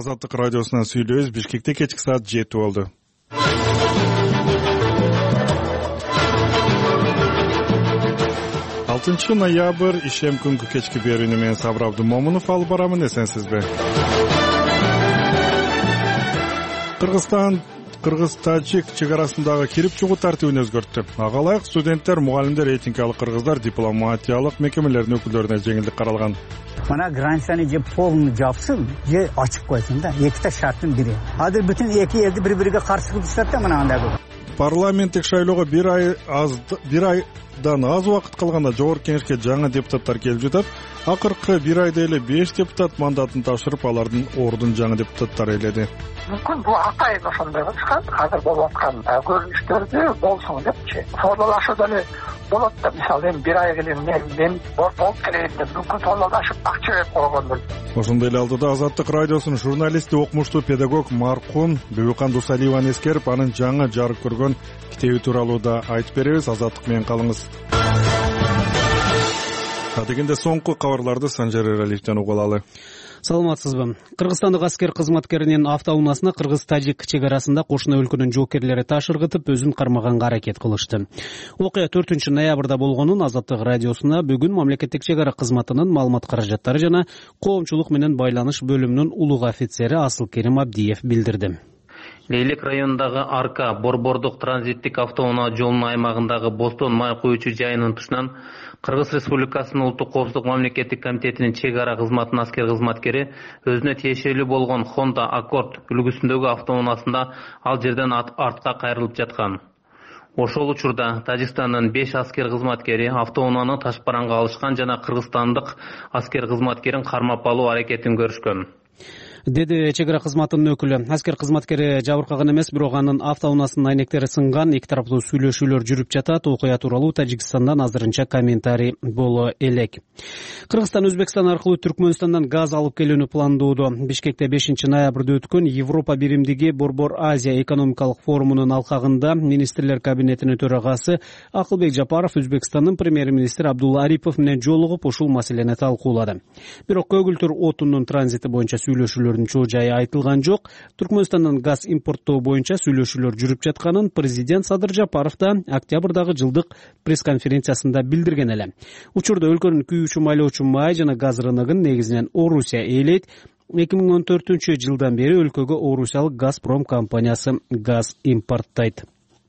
Азаттык радиосунан сүйлөбүз. Бишкекте кечки саат 7 болду. 6 ноябрь ишем күнгү кечки берүүнү мен Сабыр Абдымомунов алып барамын. Эсенсизби? Кыргыз-Тажик чек арасындагы кирип чыгуу тартибин өзгөрттү. Ага ылайык студенттер, мугалимдер, этникалык кыргыздар, дипломатиялык мекемелердин өкүлдөрүнө жеңилдик каралган. Мына границаны же полный жапсын, же ачып койсун да. Эките шарттын бири. Азыр бүтүн эки элди бири-бириге каршы кылып жатат да мына андай. Парламенттик шайлоого бир айдан аз убакыт калганда жогорку кеңешке жаңы депутаттар келип жатат. Акыркы бир айда эле 5 депутат мандатын тапшырып, алардын ордун жаңы депутаттар ээледи. Мүмкүн бул атайын ошондой чыкат. Азыр болуп аткан көрүнүштөрдү болсун депчи. Соолашуу деле болот да. Мисалы эми бир ай келем мен болуп келейин деп мүмкүн соолашып акча берип койгондур. Ошондой эле алдыда Азаттык радиосунун журналисти, окумуштуу педагог маркум Бибикан Дусалиеваны эскерип, анын жаңы жарык көргөн китеби тууралуу да айтып беребиз. Азаттык менен калыңыз. Дегенде соңку кабарларды Санжар Эралиевден угуп алалы. Саламатсызбы? Кыргызстандык аскер кызматкеринин автоунаасына Кыргыз-Тажик чек арасында кошуна өлкөнүн жоокерлери ташыргытып, өзүн кармаганга аракет кылышты. Окуя 4 ноябрда болгонун Азаттык радиосуна бүгүн мамлекеттик чек ара кызматынын маалымат каражаттары жана коомчулук менен байланыш бөлүмүнүн улуг офицери Асылкерим Абдиев билдирди. Лейлек районундагы Арка Борбордук транзиттик автоунаа жолунун аймагындагы Бостон май куючу жайынын тушунан Кыргыз Республикасынын Улуттук коопсуздук мамлекеттик комитетинин чек ара кызматынын аскер кызматкери өзүнө тиешелүү болгон Honda Accord үлгүсүндөгү автоунаасында ал жерден артка кайрылып жаткан. Ошол учурда Тажикстандын 5 аскер кызматкери автоунааны ташпаранга алышкан жана кыргызстандык аскер кызматкерин кармап алуу аракетин көрүшкөн, деди чек ара кызматынын өкүлү. Аскер кызматкери жабыркаган эмес, бирок анын автоунаасынын айнектери сынган. Эки тараптуу сүйлөшүүлөр жүрүп жатат. Окуя тууралуу Тажикстандан азырынча комментарий боло элек. Кыргызстан Өзбекстан аркылуу Түркмөнстандан газ алып келүүнү пландоодо. Бишкекте 5 ноябрда өткөн Европа биримдиги Борбор Азия экономикалык форумунун алкагында министрлер кабинетинин төрагасы Акылбек Жапаров Өзбекстандын премьер-министри Абдулла Арипов менен жолугуп, ушул маселени талкуулады. Бирок көгүлтүр отунун транзити боюнча сүйлөшүүлөр чоо жайы айтылган жок. Түркмөнстандан газ импорттоо боюнча сүйлөшүүлөр жүрүп жатканын президент Садыр Жапаров да октябрдагы жылдык пресс-конференциясында билдирген эле. Учурда өлкөнүн күйүүчү майлоочу май жана газ рыногун негизинен Орусия ээлейт. 2014-жылдан бери өлкөгө орусиялык Газпром компаниясы газ импорттойт.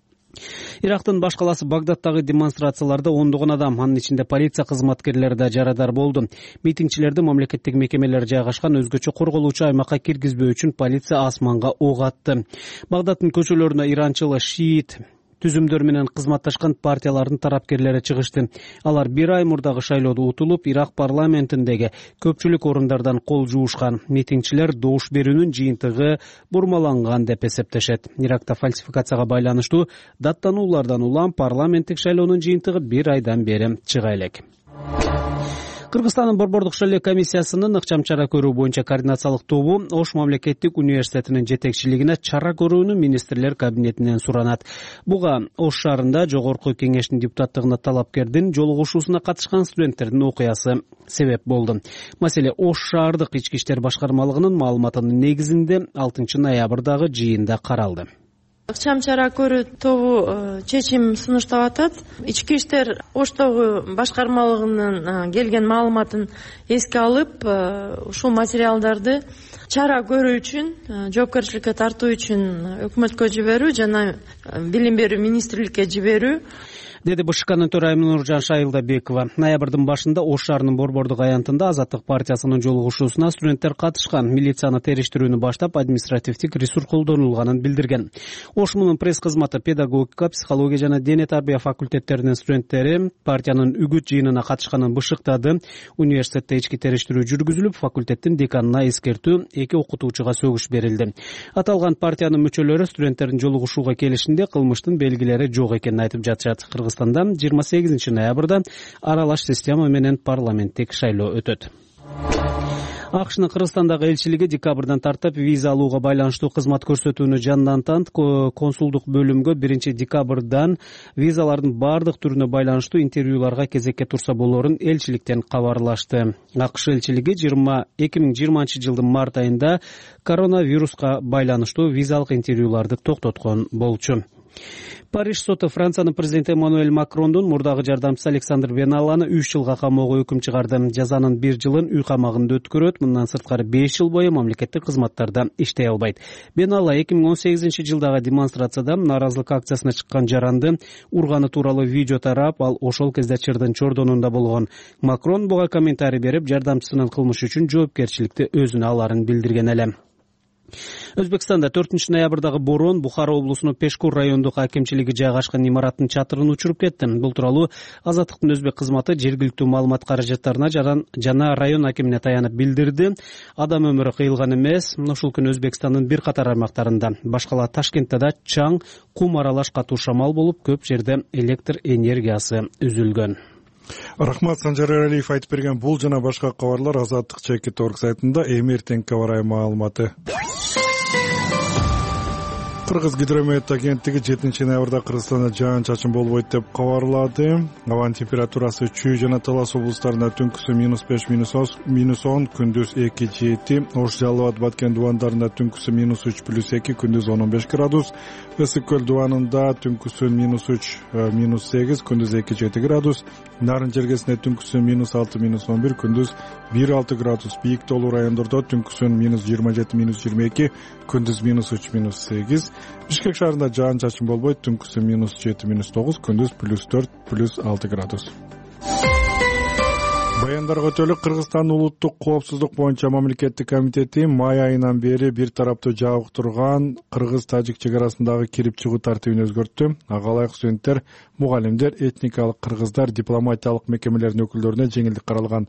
Ирактын баш каласы Багдадтагы демонстрацияларда ондогон адам, анын ичинде полиция кызматкерлери да жарадар болду. Митингчилерди мамлекеттик мекемелер жайгашкан өзгөчө корголуучу аймакка киргизбөө үчүн полиция асманга ок атты. Багдадтын көчөлөрүнө иранчыл шиит түзүмдөр менен кызматташкан партиялардын тарапкерлери чыгышты. Алар бир ай мурдагы шайлоодо утулуп, Ирак парламентиндеги көпчүлүк орундардан кол жуушкан. Митингчилер добуш берүүнүн жыйынтыгы бурмаланган деп эсептешет. Иракта фальсификацияга байланыштуу даттануулардан улам парламенттик шайлоонун жыйынтыгы бир айдан бери чыга элек. Кыргызстандын Борбордук шайлоо комиссиясынын ыкчам чара көрүү боюнча координациялык тобу Ош мамлекеттик университетинин жетекчилигине чара көрүүнү министрлер кабинетинен суранат. Буга Ош шаарында жогорку кеңештин депутаттыгына талапкердин жолугушуусуна катышкан студенттердин окуясы себеп болду. Маселе Ош шаардык ички иштер башкармалыгынын маалыматынын негизинде 6 ноябрдагы жыйында каралды. Ыкчам чара көрүү тобу чечим сунуштап атат. Ички иштер Оштогу башкармалыгынын келген маалыматын эске алып, ушул материалдарды чара көрүү үчүн, жоопкерчиликке тартуу үчүн өкмөткө жиберүү жана билим берүү министрликке жиберүү, деди БШКнын төрайымы Нуржан Шайылдабекова. Ноябрдын башында Ош шаарынын Борбордук аянтында Азаттык партиясынын жолугушуусуна студенттер катышкан. Милицияны териштирүүнү баштап, административдик ресурс колдонулганын билдирген. Ош мунун пресс кызматы педагогика, психология жана дене тарбия факультеттеринин студенттери партиянын үгүт жыйынына катышканын бышыктады. Университетте ички териштирүү жүргүзүлүп, факультеттин деканына эскертүү, 2 окутуучуга сөгүш берилди. Аталган партиянын мүчөлөрү студенттердин жолугушууга келишинде кылмыштын белгилери жок экенин айтып жатышат. Кыргызстанда 28 ноябрда аралаш система менен парламенттик шайлоо өтөт. АКШнын Кыргызстандагы элчилиги декабрдан тартып виза алууга байланыштуу кызмат көрсөтүүнү жандантат. Консулдук бөлүмгө 1 декабрдан визалардын бардык түрүнө байланыштуу интервьюларга кезекке турса болоорун элчиликтен кабарлашты. АКШ элчилиги 2020 жылдын март айында коронавируска байланыштуу визалык интервьюларды токтоткон болчу. Париж соту Франциянын президенти Эммануэль Макрондун мурдагы жардамчысы Александр Беналаны 3 жылга камоого өкүм чыгарды. Жазанын 1 жылын үй камагында өткөрөт. Мындан сырткары 5 жыл бою мамлекеттик кызматтарда иштей албайт. Бенала 2018 жылдагы демонстрацияда нааразылык акциясына чыккан жаранды урганы тууралуу видео тарап, ал ошол кезде Чырдын чордонунда болгон. Макрон буга комментарий берип, жардамчысынын кылмышы үчүн жоопкерчиликти өзүнө аларын билдирген эле. Өзбекстанда 4 ноябрдагы борон Бухара облусунун Пешкур райондук акимчилиги жайгашкан имараттын чатырын учуруп кетти. Бул тууралуу Азаттыктын өзбек кызматы жергиликтүү маалымат каражаттарына жана район акимине таянып билдирди. Адам өмүрү кыйылган эмес. Ушул күнү Өзбекстандын бир катар аймактарында, башкала Ташкентте да чаң, кум аралаш катуу шамал болуп, көп жерде электр энергиясы үзүлгөн. Рахмат, Санжар Эралиев айтып берген бул жана башка кабарлар Азаттык.org сайтында эмертеңки кабар маалыматы. Кыргыз гидромет агенттиги 7 ноябрда Кыргызстанда жаан-чачын болбойт деп кабарлады. Абанын температурасы Чүй жана Талас облустарында түнкүсү -5, -10, күндүз 2-7, Ош, Жалал Абад, Баткен дубандарында түнкүсү -3+2, күндүз 10-15 градус, Ысык көл дубанында түнкүсү -3, -8, күндүз 2-7 градус, Нарын жергесинде түнкүсү -6, -11, күндүз 1-6 градус, Бийик тоолуу райондордо түнкүсү -27, -22, күндүз -3, Бишкек шаарында жаан-чачын болбойт, түнкүсү -7, -9, күндүз +4, +6 градус. Баяндарга өтөлүк. Кыргызстандын улуттук коопсуздук боюнча мамлекеттик комитети май айынан бери бир тараптуу жабык турган кыргыз-тажик чек арасындагы кирип чыгуу тартибин өзгөрттү. Ага ылайык студенттер, мугалимдер, этникалык кыргыздар, дипломатиялык мекемелердин өкүлдөрүнө жеңилдик каралган.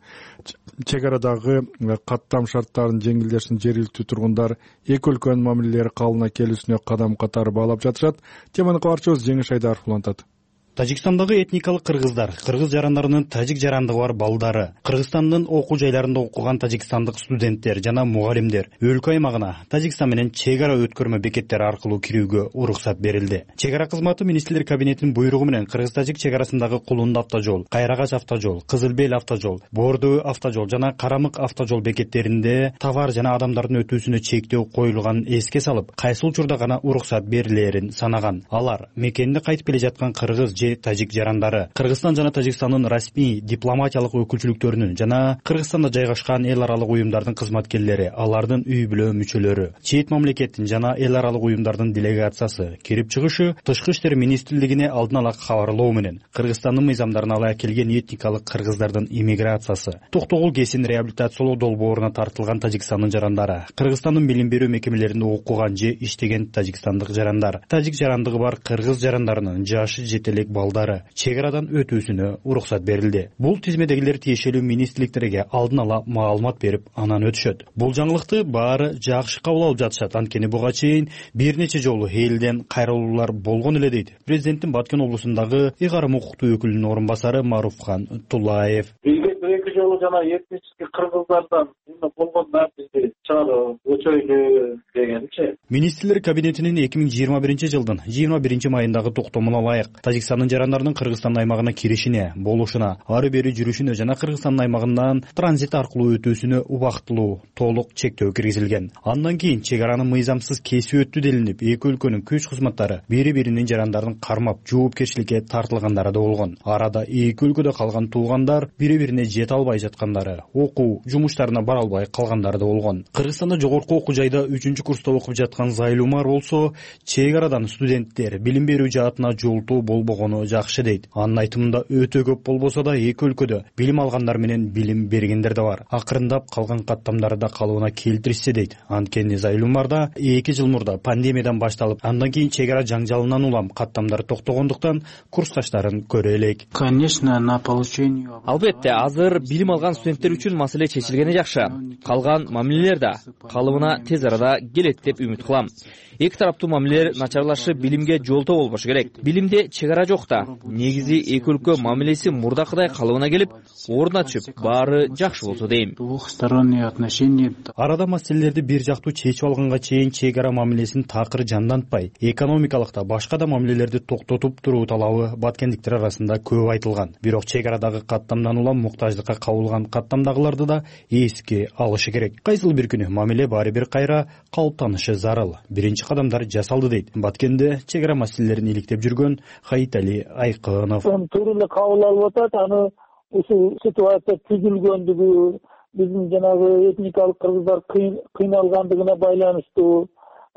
Чек арадагы каттам шарттарын жеңилдешин жергиликтүү тургундар эки өлкөнүн мамилелери калыбына келүүсүнө кадам катары баалап жатышат. Теманы кабарчыбыз Жеңиш Айдаров улантат. Тажикстандагы этникалык кыргыздар, кыргыз жарандарынын тажик жарандыгы бар балдары, Кыргызстандын окуу жайларында окуган тажикстандык студенттер жана мугалимдер өлкө аймагына Тажикстан менен чек ара өткөрмө бекеттери аркылуу кирүүгө уруксат берилди. Чек ара кызматы министрлер кабинетинин буйругу менен кыргыз-тажик чек арасындагы Кулунду автожол, Кайрагач автожол, Кызылбел автожол, Бордөө автожол жана Карамык автожол бекеттеринде товар жана адамдардын өтүүсүнө чектөө коюлганын эске салып, кайсы учурда гана уруксат берилерин санаган. Алар мекенине кайтып келе жаткан кыргыз тажик жарандары, Кыргызстан жана Тажикстандын расмий дипломатиялык өкүлчүлүктөрүнүн жана Кыргызстанда жайгашкан эл аралык уюмдардын кызматкерлери, алардын үй бүлө мүчөлөрү, чет мамлекеттин жана эл аралык уюмдардын делегациясы кирип чыгышы Тышкы иштер министрлигине алдын ала кабарлоо менен Кыргызстандын мыйзамдарына ала келген этникалык кыргыздардын иммиграциясы, токтогул кесин реабилитациялоо долбооруна тартылган Тажикстандын жарандары, Кыргызстандын билим берүү мекемелеринде окуган же иштеген тажикстандык жарандар, тажик жарандыгы бар кыргыз жарандарынын жашы жетелек балдары чек арадан өтүүсүнө уруксат берилди. Бул тизмедегилер тиешелүү министрликтерге алдын ала маалымат берип, анан өтүшөт. Бул жаңылыкты баары жакшы кабыл алып жатышат. Анткени буга чейин бир нече жолу элден кайрылуулар болгон эле дейт президенттин Баткен облусундагы ыйгарым укуктуу өкүлүнүн орун басары Маруфхан Тулаев. Эки жолу жана этнический кыргыздардан болгон нерсе чыгарып өчөйлү дегенчи. Министрлер кабинетинин 2021 жылдын 21 майындагы токтомуна ылайык Тажикстандын жарандарынын Кыргызстан аймагына киришине, болушуна, ары бери жүрүшүнө жана Кыргызстан аймагынан транзит аркылуу өтүүсүнө убактылуу толук чектөө киргизилген. Андан кийин чек аранын мыйзамсыз кесип өттү делинип, эки өлкөнүн күч кызматтары бири-биринин жарандарын кармап, жоопкерчиликке тартылгандары да болгон. Арада эки өлкөдө калган туугандар бири-бирине жете албай жаткандары, окуу жумуштарына бара албай калгандары да болгон. Кыргызстанда жогорку окуу жайда 3-курста окуп жаткан Зайлумар болсо, чек арадан студенттер билим берүү жаатына жолтоо болбогону жакшы дейт. Анын айтымында өтө көп болбосо да эки өлкөдө билим алгандар менен билим бергендер да бар. Акырындап калган каттамдары да калыбына келтиришсе дейт. Анткени Зайлумарда 2 жыл мурда пандемиядан башталып, андан кийин чек ара жаңжалынан улам каттамдар токтогондуктан курсташтарын көрө элек. Конечно, на получение. Албетте, азыр билим алган студенттер үчүн маселе чечилгени жакшы. Калган мамилелер да калыбына тез арада келет деп үмүт кылам. Эки тараптуу мамилелер начарлашып билимге жолтоо болбошу керек. Билимде чек ара жок да. Негизи эки өлкө мамилеси мурдакыдай калыбына келип, ордуна түшүп, баары жакшы болсо дейм. Арада маселелерди бир жактуу чечип алганга чейин чек ара мамилесин такыр жандантпай, экономикалык да башка да мамилелерди токтотуп туруу талабы баткендиктер арасында көп айтылган. Бирок чек арадагы каттамдан улам муктаждыкка кабылган каттамдагыларды да эске алышы керек. Кайсыл бир күнү мамиле баары бир кайра калыптанышы зарыл. Биринчи кадамдар жасалды дейт Баткенде чек ара маселелерин иликтеп жүргөн Хаитали Айкынов. Туура эле кабыл алып атат, аны ушул ситуация түзүлгөндүгү, биздин жанагы этникалык кыргыздар кыйналгандыгына байланыштуу,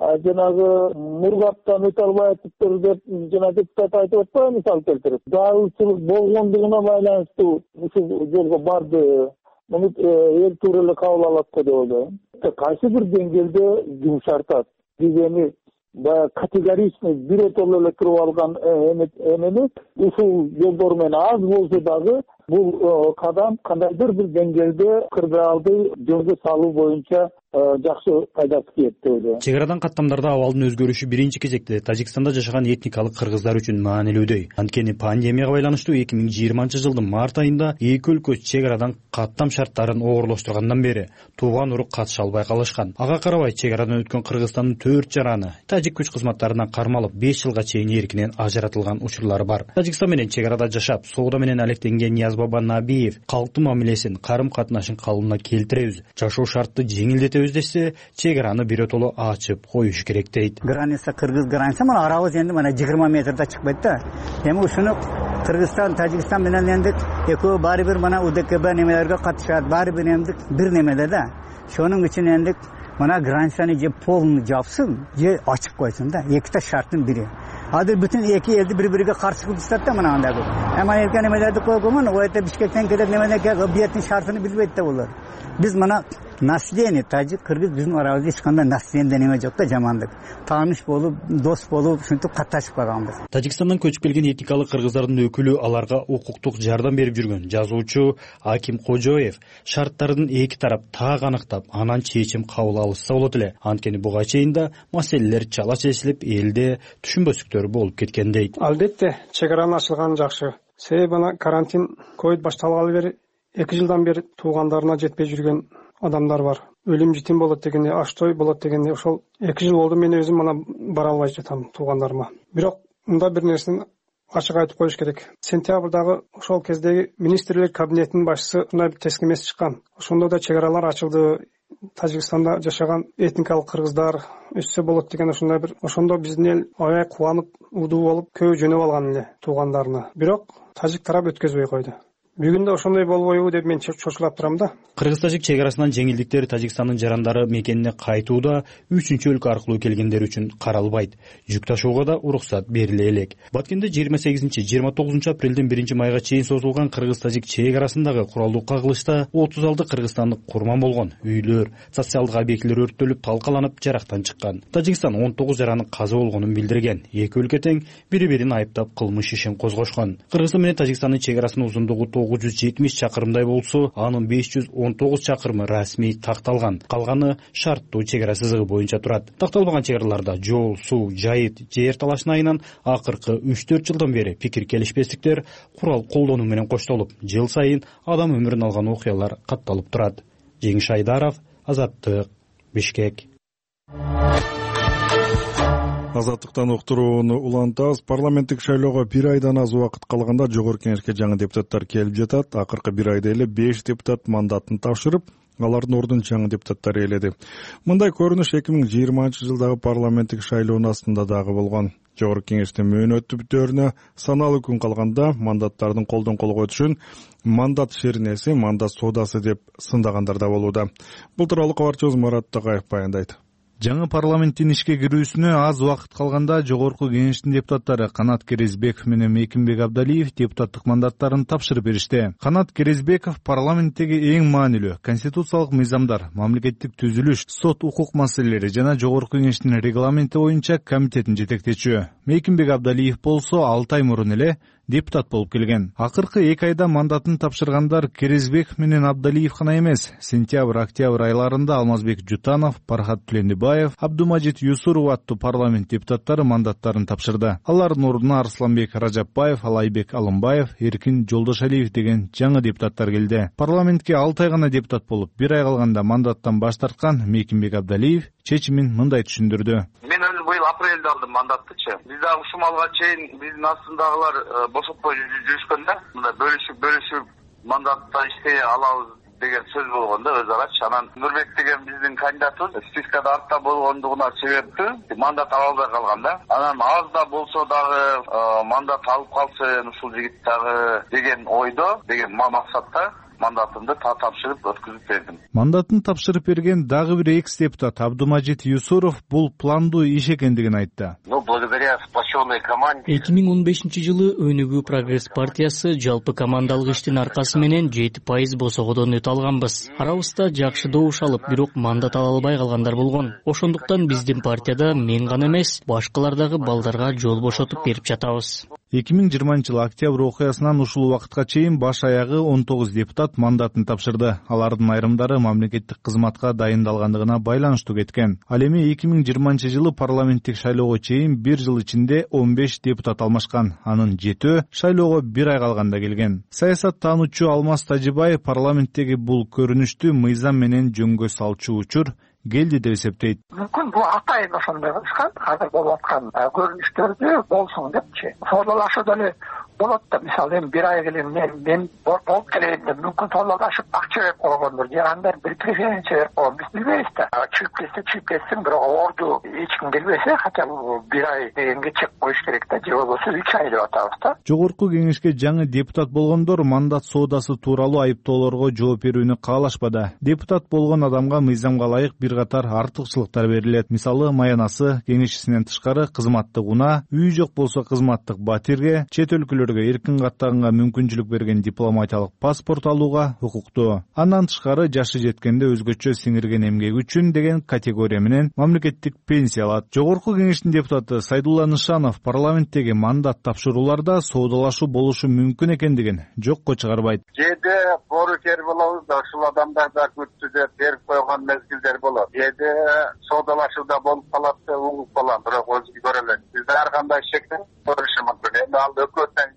жанагы Мургаптан өтө албай атыптыр деп жана депутат айтып атпайбы, мисал келтирип. Даалчылык болгондугуна байланыштуу ушул жолго барды. Муну эл туура эле кабыл алат го деп ойлойм. Кайсы бир деңгээлде жумшартат. Дегени баягы категоричный биротоло эле туруп алган эмени ушул жолдор менен аз болсо дагы бул кадам кандайдыр бир деңгээлде кырдаалды жолго салуу боюнча жакшы пайдасы тиет деп ойлойм. Чек арадан каттамдарда абалдын өзгөрүшү биринчи кезекте Тажикстанда жашаган этникалык кыргыздар үчүн маанилүүдөй. Анткени пандемияга байланыштуу 2020-жылдын март айында эки өлкө чек арадан каттам шарттарын оорлоштургандан бери тууган урук катыша албай калышкан. Ага карабай чек арадан өткөн Кыргызстандын 4 жараны тажик күч кызматтарына кармалып 5 жылга чейин эркинен ажыратылган учурлары бар. Тажикстан менен чек арада жашап, соода менен алектенген Ниязбаба Набиев калктын мамилесин, карым катнашын калыбына келтиребиз, жашоо шартты жеңилдетебиз десе, чек араны биротоло ачып коюш керек дейт. Граница кыргыз граница мына арабыз энди мына 20 метрде чыкпайт да. Эми ушуну Кыргызстан, Тажикстан менен энди экөө баары бир мына УДКБ немелерге катышат, баары бир эмди бир немеде да. Шонун үчүн энди мына границаны же полный жапсын, же ачып койсун да. Эките шарттын бири. Азыр бүтүн эки элди бири-бириге каршы кылып жатат да мына андай. Эми эркен немелерди койгон, ойта Бишкектен келет немеде объекттин шартын билбейт да булар. Биз мына наследие тажик кыргыз биздин арабызда эч кандай наследие неме жок да, жамандык. Тааныш болуп, дос болуп, ушинтип катташып калганбыз. Тажикстандан көчүп келген этникалык кыргыздардын өкүлү аларга укуктук жардам берип жүргөн жазуучу Аким Кожоев шарттардын эки тарап так аныктап, анан чечим кабыл алышса болот эле. Анткени буга чейин да маселелер чала чечилип, элде түшүнбөстүктөр болуп кеткен дейт. Албетте, чек аранын ачылганы жакшы. Себеби ана карантин ковид башталгалы бери 2 жылдан бери туугандарына жетпей жүргөн адамдар бар. Өлүм житим болот дегенде, аштой болот дегенде, ошол 2 жыл болду мен өзүм мына бара албай жатам туугандарыма. Бирок мында бир нерсени ачык айтып коюш керек. Сентябрдагы ошол кездеги министрлер кабинетинин башчысы мына бир тескемес чыккан. Ошондо да чек аралар ачылды. Тажикстанда жашаган этникалык кыргыздар өссө болот деген ошондой бир. Ошондо биздин эл аябай кубанып, удуу болуп, көбү жөнөп алган эле туугандарына. Бирок тажик тарап өткөзбөй койду. Бүгүндө ошондой болбойбу деп мен чочулап турам да. Кыргыз-тажик чек арасынан жеңилдиктер Тажикстандын жарандары мекенине кайтууда 3-чү өлкө аркылуу келгендер үчүн каралбайт. Жүк ташууга да уруксат бериле элек. Баткенде 28-29 апрелден 1 майга чейин созулган Кыргыз-тажик чек арасындагы куралдуу кагылышта 36 кыргызстандык курман болгон. Үйлөр, социалдык объектилер өрттөлүп, талкаланып, жарактан чыккан. Тажикстан 19 жаранын каза болгонун билдирген. Эки өлкө тең бири-бирин айыптап кылмыш ишин козгошкон. Кыргызстан менен Тажикстандын чек арасынын узундугу 970 чакырымдай болсо, анын 519 чакырымы расмий такталган. Калганы шарттуу чек ара сызыгы боюнча турат. Такталбаган чек араларда жол, суу, жайыт, жер талашына айынан акыркы 3-4 жылдан бери пикир келишпестиктер курал колдонуу менен коштолуп, жыл сайын адам өмүрүн алган окуялар катталып турат. Жеңиш Айдаров, Азаттык, Бишкек. Азаттыктан уктурууну улантабыз. Парламенттик шайлоого 1 айдан аз убакыт калганда жогорку кеңешке жаңы депутаттар келип жатат. Акыркы 1 айда эле 5 депутат мандатын тапшырып, алардын ордун жаңы депутаттар ээледи. Мындай көрүнүш 2020-жылдагы парламенттик шайлоонун астында дагы болгон. Жогорку кеңештин мөөнөтү бүтөөрүнө саналуу күн калганда мандаттардын колдон колго өтүшүн мандат шернеси, мандат соодасы деп сындагандар да болууда. Бул тууралуу кабарчыбыз Марат Такаев баяндайт. Жаңы парламенттин ишке кирүүсүнө аз убакыт калганда жогорку кеңештин депутаттары Канат Керезбеков менен Мейкимбек Абдалиев депутаттык мандаттарын тапшырып беришти. Канат Керезбеков парламенттеги эң маанилүү конституциялык мыйзамдар, мамлекеттик түзүлүш, сот укук маселелери жана жогорку кеңештин регламенти боюнча комитеттин жетектечү. Мейкимбек Абдалиев болсо 6 ай мурун эле депутат болуп келген. Акыркы 2 айда мандатын тапшыргандар Керезбеков менен Абдалиев гана эмес. Сентябрь-октябрь айларында Алмазбек Жутанов, Пархат Түлендибаев, Абдумажит Юсуров аттуу парламент депутаттары мандаттарын тапшырды. Алардын ордуна Арсланбек Ражапбаев, Алайбек Алымбаев, Эркин Жолдошалиев деген жаңы депутаттар келди. Парламентке 6 ай гана депутат болуп, 1 ай калганда мандаттан баш тарткан Мекимбек Абдалиев чечимин мындай түшүндүрдү. Мен өзү быйыл апрелде алдым мандаттычы. Биз дагы ушул малга чейин биздин астындагылар бошотпой жүрүшкөн да. Мындай бөлүшүп мандатта иштей алабыз деген сөз болгон да өз арачы. Анан Нурбек деген биздин кандидатыбыз спискада артта болгондугуна себептүү мандат ала албай калган да. Анан аз да болсо дагы мандат алып калсын ушул жигит дагы деген ойдо, деген максатта мандатымды тапшырып өткүзүп бердим. Мандатын тапшырып берген дагы бир экс-депутат Абдумажит Юсуров бул пландуу иш экендигин айтты. Благодаря сплоченной команде 2015 Өнүгүү Прогресс партиясы жалпы командалык иштин аркасы менен 7% босогодон өтө алганбыз. Арабызда жакшы добуш алып, бирок мандат ала албай калгандар болгон. Ошондуктан биздин партияда мен гана эмес, башкалар дагы балдарга жол бошотуп берип жатабыз. 2020 октябрь окуясынан ушул убакытка чейин баш аягы 19 депутат мандатын тапшырды. Алардын айрымдары мамлекеттик кызматка дайындалгандыгына байланыштуу кеткен. Ал эми 2020 парламенттик шайлоого чейин 1 жыл ичинде 15 депутат алмашкан. Анын 7 шайлоого 1 ай калганда келген. Саясаттануучу Алмаз Тажибаев парламенттеги бул көрүнүштү мыйзам менен жөнгө салчу учур келди деп эсептейт. Мүмкүн бул атайын ошондой кылышкан, азыр болуп аткан көрүнүштөрдү болсун депчи. Соолашуу деле болот да, мисалы эми 1 ай келем мен болуп келейин деп мүмкүн соолашып акча берип койгондур, же андай бир преференция берип койгон, биз билбейбиз да. Чүйүп кетсин, бирок орду эч ким келбесе, хотя бы 1 ай дегенге чек коюш керек да, же болбосо 3 ай деп атабыз да. Жогорку кеңешке жаңы депутат болгондор мандат соодасы тууралуу айыптоолорго жооп берүүнү каалашпады. Депутат болгон адамга мыйзамга ылайык бир катар артыкчылыктар берилет. Мисалы, маянасы, кеңешчисинен тышкары кызматтык унаа, үй жок болсо кызматтык батирге, чет өлкөлөргө эркин каттаганга мүмкүнчүлүк берген дипломатиялык паспорт алууга укуктуу. Андан тышкары жашы жеткенде өзгөчө сиңирген эмгеги үчүн деген категория менен мамлекеттик пенсия алат. Жогорку кеңештин депутаты Сайдулла Нышанов парламенттеги мандат тапшырууларда соодалашуу болушу мүмкүн экендигин жокко чыгарбайт. Кээде боорукер болобуз да, ушул адамдар да күттү берип койгон мезгилдер болот. Кээде соодалашууда болуп калат деп угуп калам, бирок өзү көрө элек. Бизде ар кандай шектен көрүшү мүмкүн. Эми ал өкмөттөн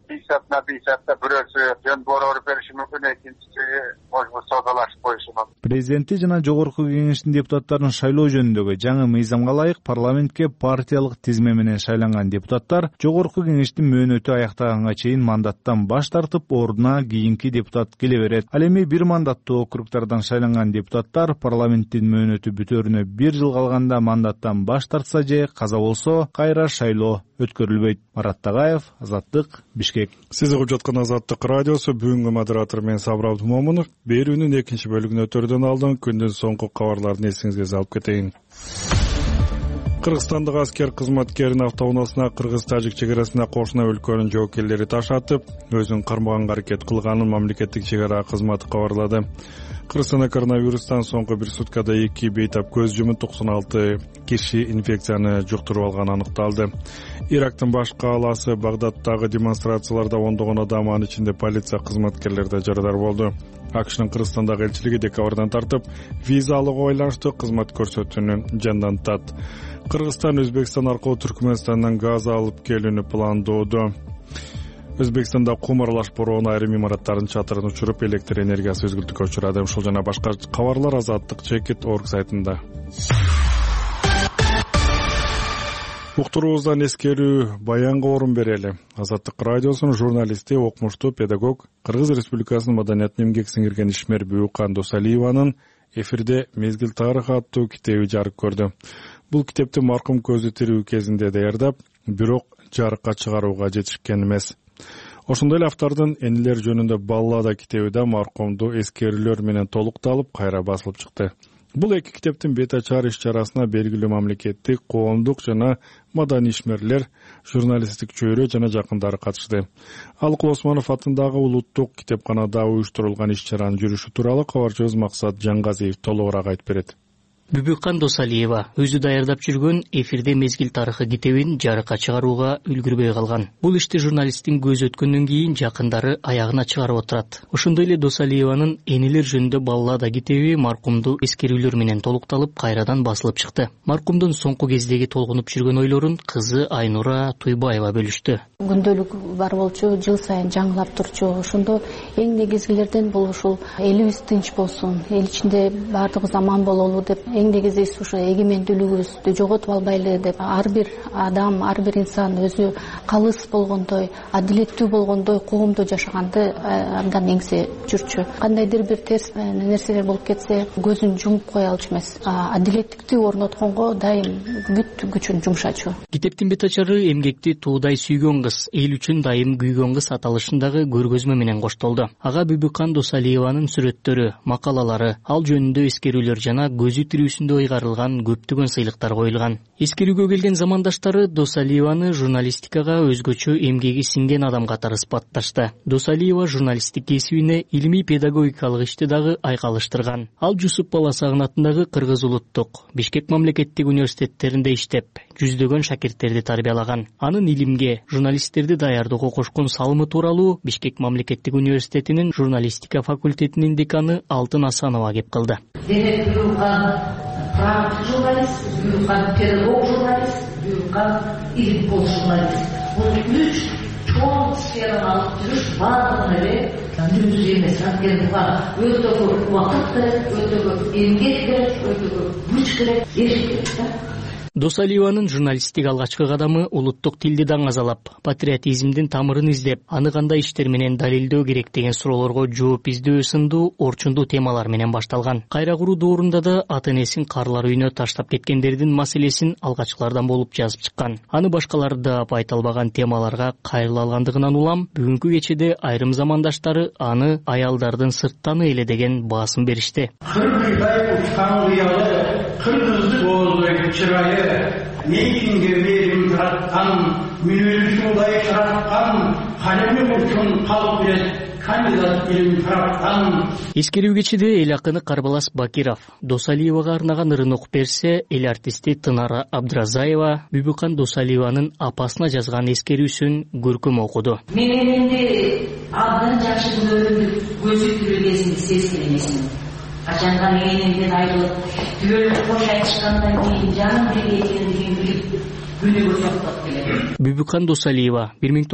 50-50 бирөөсү жөн борооруп бериши мүмкүн, экинчиси может соодалашып коюшу мүмкүн. Президенти жана жогорку кеңештин депутаттарын шайлоо жөнүндөгү жаңы мыйзамга ылайык парламентке партиялык тизме менен шайланган депутаттар жогорку кеңештин мөөнөтү аяктаганга чейин мандаттан баш тартып, ордуна кийинки депутат келе берет. Ал эми бир мандаттуу округдардан шайланган депутаттар парламенттин мөөнөтү бүтөрүнө 1 жыл калганда мандаттан баш тартса же каза болсо кайра шайлоо өткөрүлбөйт. Марат Тагаев, Азаттык, Бишкек. Сиз угуп жаткан Азаттык радиосу. Бүгүнкү модератор мен Сабыр Абдумомунов. Берүүнүн экинчи бөлүгүнө өтөрдөн алдын күндүн соңку кабарларын эсиңизге салып кетейин. Кыргызстандык аскер кызматкерин автоунаасына кыргыз-тажик чек арасында кошуна өлкөнүн жоокерлери ташатып, өзүн кармаганга аракет кылганын мамлекеттик чек ара кызматы кабарлады. Кыргызстанда коронавирустан соңку бир суткада 2 бейтап көз жумуп 96 киши инфекцияны жуктуруп алганы аныкталды. Ирактын баш кааласы Багдадтагы демонстрацияларда ондогон адам, анын ичинде полиция кызматкерлери да жарадар болду. АКШнын Кыргызстандагы элчилиги декабрдан тартып виза алууга байланыштуу кызмат көрсөтүүнү жандантат. Кыргызстан Өзбекстан аркылуу Түркмөнстандан газ алып келүүнү пландоодо. Өзбекстанда кум аралаш бороон айрым имараттардын чатырын учуруп, электр энергиясы үзгүлтүккө учурады. Ушул жана башка кабарлар Азаттык.org сайтында. Уктуруубуздан эскерүү баянга орун берели. Азаттык радиосунун журналисти, окумуштуу педагог, Кыргыз Республикасынын маданиятына эмгек сиңирген ишмер Бүйүкан Досалиеванын эфирде Мезгил тарыхы аттуу китеби жарык көрдү. Бул китепти маркум көзү тирүү кезинде даярдап, бирок жарыкка чыгарууга жетишкен эмес. Ошондой эле автордун энелер жөнүндө баллада китеби да маркумду эскерүүлөр менен толукталып, кайра басылып чыкты. Бул эки китептин бет ачар иш-чарасына белгилүү мамлекеттик, коомдук жана маданий ишмерлер, журналисттик чөйрө жана жакындары катышты. Алыкул Осмонов атындагы улуттук китепканада уюштурулган иш-чаранын жүрүшү тууралуу кабарчыбыз Максат Жангазиев толугураак айтып берет. Бүбүкан Досалиева өзү даярдап жүргөн эфирде мезгил тарыхы китебин жарыкка чыгарууга үлгүрбөй калган. Бул ишти журналисттин көзү өткөндөн кийин жакындары аягына чыгарып отурат. Ошондой эле Досалиеванын энелер жөнүндө баллада китеби маркумду эскерүүлөр менен толукталып, кайрадан басылып чыкты. Маркумдун соңку кездеги толгонуп жүргөн ойлорун кызы Айнура Туйбаева бөлүштү. Күндөлүк бар болчу, жыл сайын жаңылап турчу. Ошондо эң негизгилерден бул ушул элибиз тынч болсун, эл ичинде баардыгыбыз аман бололу деп, эң негизгиси ушу эгемендүүлүгүбүздү жоготуп албайлы деп, ар бир адам, ар бир инсан өзү калыс болгондой, адилеттүү болгондой коомдо жашаганды андан эңсе жүрчү. Кандайдыр бир терс нерселер болуп кетсе, көзүн жумуп кое алчу эмес. Адилеттикти орнотконго дайым бүт күчүн жумшачу. Китептин бет ачары эмгекти туудай сүйгөн кыз, эл үчүн дайым күйгөн кыз аталышындагы көргөзмө менен коштолду. Ага Бүбүкан Досалиеванын сүрөттөрү, макалалары, ал жөнүндө эскерүүлөр жана көзү тирүүсүндө ыйгарылган көптөгөн сыйлыктар коюлган. Эскерүүгө келген замандаштары Досалиеваны журналистикага өзгөчө эмгеги сиңген адам катары сыпатташты. Досалиева журналисттик кесибине илимий педагогикалык ишти дагы айкалыштырган. Ал Жусуп Баласагын атындагы Кыргыз улуттук, Бишкек мамлекеттик университеттеринде иштеп, жүздөгөн шакирттерди тарбиялаган. Анын илимге, журналисттерди даярдоого кошкон салымы тууралуу Бишкек мамлекеттик университетинин журналистика факультетинин деканы Алтын Асанова кеп кылды. Практик журналист, Бүбүкан педагог журналист, Бүбүкан илимпол журналист. Бул үч чоң сфераны алып жүрүш баардыгын эле мүмкүн эмес. Анткени буга өтө көп убакыт керек, өтө көп эмгек керек, өтө көп күч керек, еш керек. Досалиеванын журналисттик алгачкы кадамы улуттук тилди даңазалап, патриотизмдин тамырын издеп, аны кандай иштер менен далилдөө керек деген суроолорго жооп издөө сындуу орчундуу темалар менен башталган. Кайра куруу доорунда да ата-энесин карлар үйүнө таштап кеткендердин маселесин алгачкылардан болуп жазып чыккан. Аны башкалар да айта албаган темаларга кайрыла алгандыгынан улам, бүгүнкү кечеде айрым замандаштары аны аялдардын сырттаны эле деген баасын беришти. Kırmızı boğazı çırayı, neyinge verim taratkan, münürü şulayı taratkan, kalemi uçun kalp bilet, kandidat ilim taratkan. Эскерүү кечиде эл акыны Карбалас Бакиров Досалиевага арнаган ырын окуп берсе, эл артисти Тынара Абдразаева Бүбүкан Досалиеванын апасына жазган эскерүүсүн көркөм окуду. Мен эмнде абдан жакшы көрүнүп, көзү түрү кезинде сезген эмесмин. Качанга менен айрылып, түгөл кош айтышкандан кийин жаным деги экендигин билип, күнүгө жоктоп келем. Бүбүкан Досалиева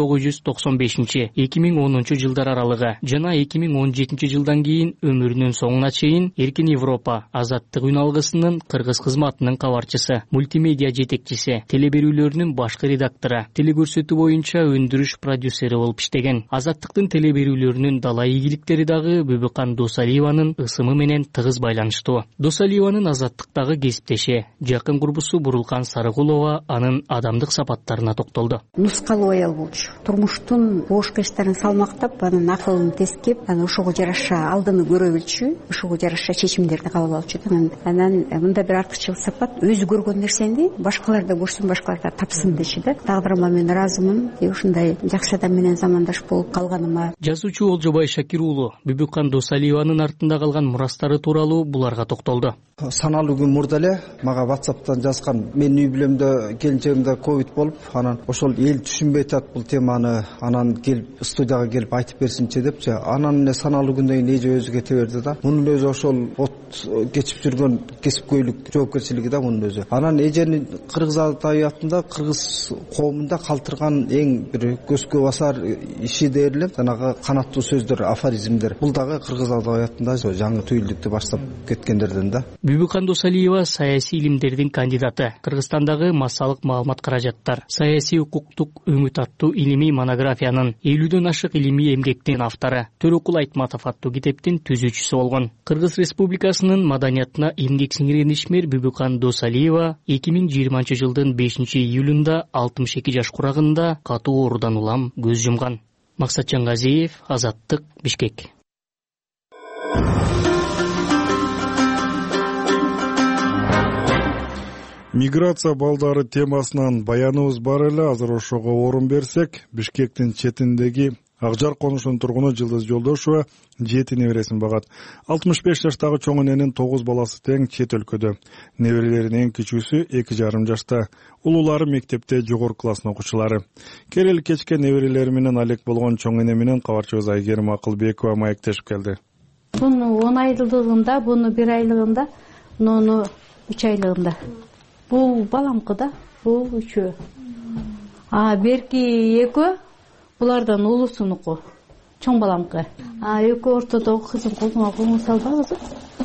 1995-2010 жылдар аралыгы жана 2017 жылдан кийин өмүрүнүн соңуна чейин Эркин Европа Азаттык үн алгысынын кыргыз кызматынын кабарчысы, мультимедиа жетекчиси, телеберүүлөрүнүн башкы редактору, телекөрсөтүү боюнча өндүрүш продюсери болуп иштеген. Азаттыктын телеберүүлөрүнүн дала ийгиликтери дагы Бүбүкан Досалиеванын ысымы менен тыгыз байланыштуу. Досалиеванын Азаттыктагы кесиптеши, жакын курбусу Бурулкан Сарыгулова анын адамдык сапаттарына токтолду. Нускалуу аял болчу. Турмуштун бош кештарын салмактап, анын акылын тескеп, ошого жараша алдыны көрө билчү, ошого жараша чечимдерди кабыл алчу. Анан мындай бир артыкчыл сапат, өзү көргөн нерсени башкалар да көрсүн, башкалар да тапсын дечи да. Тагдырыма мен ыраазымын. Ушундай жакшы адам менен замандаш болуп калганыма. Жазуучу Олжобай Шакир уулу Бүбүкан Досалиеванын артында калган мурастары тууралуу буларга токтолду. Саналуу күн мурда эле мага WhatsApp'тан жазган, мен үй бүлөмдө келинчегимде ковид болуп, анан ошол эл түшүнбөй атат бул теманы, анан келип студияга келип айтып берсинчи депчи. Анан эле саналуу күндөн кийин эже өзү кете берди да. Мунун өзү ошол от кечип жүргөн кесипкөйлүк жоопкерчилиги да мунун өзү. Анан эженин кыргыз адабиятында, кыргыз коомунда калтырган эң бир көзгө басар иши дээрлик жанагы канаттуу сөздөр, афоризмдер. Бул дагы кыргыз адабиятында жаңы түйүлдүктү баштап кеткендерден да. Бүбүкан Досалиева саясий илимдердин кандидаты, Кыргызстандагы массалык маалымат каражаттар, саясий укуктук үмүт аттуу илимий монографиянын 50дөн ашык илимий эмгектин автору, Төрөкул Айтматов аттуу китептин түзүүчүсү болгон. Кыргыз Республикасынын маданиятына эмгек сиңирген ишмер Бүбүкан Досалиева 2020 жылдын 5-июлунда 62 жаш курагында катуу оорудан улам көз жумган. Максатжан Газиев, Азаттык, Бишкек. Миграция балдары темасынан баяныбыз бар эле, азыр ошого орун берсек, Бишкектин четиндеги Ак Жар конушунун тургуну Жылдыз Жолдошова 7 небересин багат. 65 жаштагы чоң эненин 9 баласы тең чет өлкөдө. Неберелеринин эң кичүүсү 2,5 жашта. Улуулары мектепте жогорку класстын окуучулары. Керел кечке неберелери менен алек болгон чоң эне менен кабарчыбыз Айгерим Акылбекова маектешип келди. Буну 10 айлыгында, буну 1 айлыгында, муну 3 айлыгында. Бул баламкы да, бул 3. Берки 2 булардан улусунуку. Чоң баламкы. 2 ортодогу кызым колуна коңу салбагызы.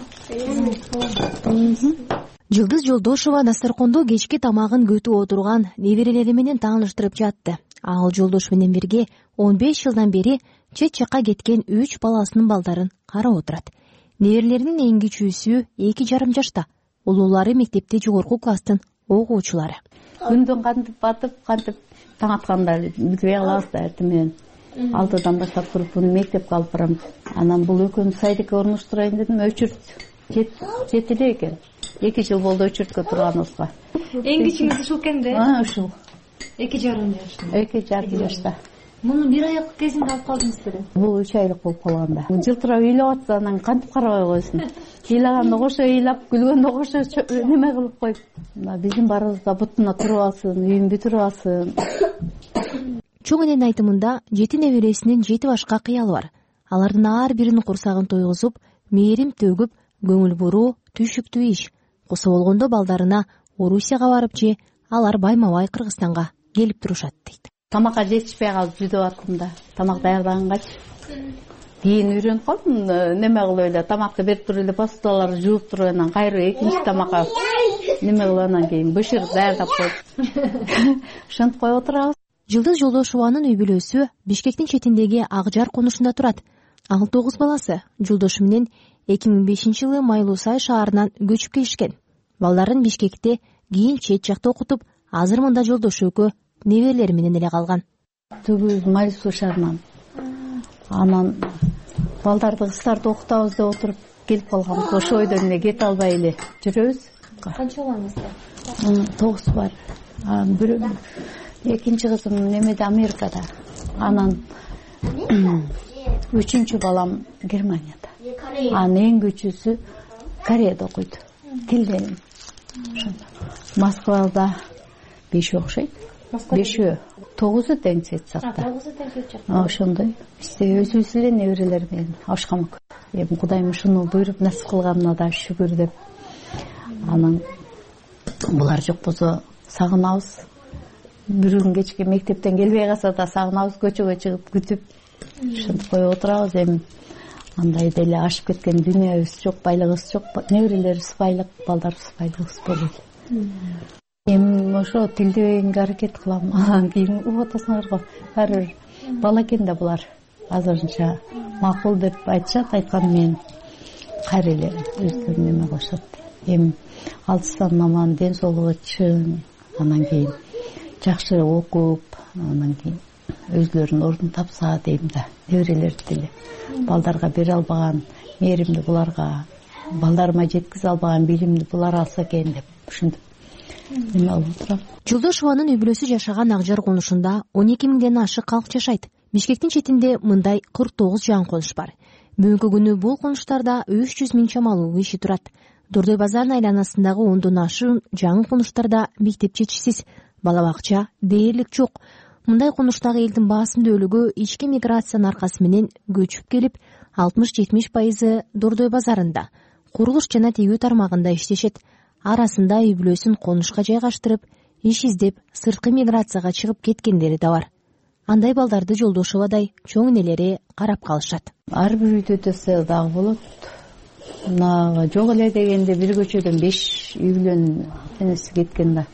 Жылдыз Жолдошова дасторкондо кечки тамагын күтүп отурган неберелери менен тааныштырып жатты. Ал Жолдош менен бирге 15 жылдан бери чет жакка кеткен 3 баласынын балдарын карап отурат. Неберелеринин эң кичүүсү 2,5 жашта. Улуулары мектепте жогорку класстын окуучулары. Күндөн кантип таң атканда бүтүп алабыз да эртең менен. 6-дан баштап туруп буну мектепке алып барам. Анан бул экөөнү сайдыкка орноштурайын дедим, өчүрт жетти эле экен. 2 жыл болду өчүрткө турганыбызга. Эң кичиңиз ушул экенде? Ушул. 2,5 жашта. 2,5 жашта. Муну 1 айлык кезинде алып калдыңыз беле? Бул 3 айлык болуп калганда. Жылтырап ыйлап атса, анан кантип карабай койсун. Ыйлаганда кошо ыйлап, күлгөндө кошо неме кылып коюп. Биздин барыбызга бутуна туруп алсын, үйүн бүтүрүп алсын. Чоң эненин айтымында 7 небересинин 7 башка кыялы бар. Алардын ар биринин курсагын тойгузуп, мээрим төгүп, көңүл буруу, түшүктүү иш. Куса болгондо балдарына Орусияга барып же алар байма-бай Кыргызстанга келип турушат дейт. Тамакка жетишпей калып жүдөп аттым да. Тамак даярдагангач кийин үйрөнүп калдым, неме кылып эле тамакты берип туруп эле посудаларды жууп туруп анан кайра экинчи тамакка неме кылып анан кийин бышыр даярдап коюп ошентип коюп отурабыз. Жылдыз Жолдошованын үй бүлөсү Бишкектин четиндеги Ак Жар конушунда турат. Ал 9 баласы Жолдошу менен 2005-жылы Майлуу-Сай шаарынан көчүп келишкен. Балдарын Бишкекте, кийин чет жакта окутуп, азыр мында Жолдошу экөө неберелери менен эле калган. Түгү Майлуу шаарынан. Анан балдарды кыздарды окутабыз деп отуруп келип калганбыз. Ошо ойдон эле кете албай эле жүрөбүз. Канча балаңыздар? 9 бар. Бирөө экинчи кызым немеде Америкада. Анан 3-чү балам Германияда. Анын эң кичүүсү Кореяда окуйт. Тилден. Москвада 5 окшойт. 5 9 тең сетсакта. 9 тең сетсакта. Ошондой. Бизде өзүбүз эле неберелер менен ашкамак. Эми Кудайым ушуну буйруп насип кылганына да шүгүр деп. Анан булар жок болсо сагынабыз. Бир күн кечке мектептен келбей калса да сагынабыз, көчөгө чыгып күтүп. Ошентип коюп отурабыз. Эми андай деле ашып кеткен дүйнөбүз жок, байлыгыбыз жок. Неберелерибиз байлык, балдарыбыз байлыгыбыз болот. Эми ошо тилди үйрөнгөнгө аракет кылам. Анан кийин угуп атасыңар го. Ар бир бала экен да булар. Азырынча макул деп айтышат, айткан менен кайра эле өздөрү неме кылышат. Эми алдыстан аман, ден соолугу чың, анан кийин жакшы окуп, анан кийин өзлөрүнүн ордун тапса дейм да. Неберелерди деле балдарга бере албаган мээримди буларга, балдарыма жеткизе албаган билимди булар алса экен деп ушинтип неме кылып турам. Жолдошованын үй бүлөсү жашаган Ак Жар конушунда 12 миңден ашык калк жашайт. Бишкектин четинде мындай 49 жан конуш бар. Бүгүнкү күнү бул конуштарда 300 миң чамалуу киши турат. Дордой базарынын айланасындагы 10дон ашык жаңы конуштарда мектеп жетишсиз, бала бакча дээрлик жок. Мындай конуштагы элдин баасындуу өлүгү ички миграциянын аркасы менен көчүп келип, 60-70% Дордой базарында, курулуш жана тегүү тармагында иштешет. Арасында үй бүлөсүн конушка жайгаштырып, иш издеп, сырткы миграцияга чыгып кеткендери да бар. Андай балдарды Жолдошовадай чоң энелери карап калышат. Ар бир үйдө десе дагы болот. Мына жок эле дегенде бир көчөдөн 5 үй бүлөнүн энеси кеткен да.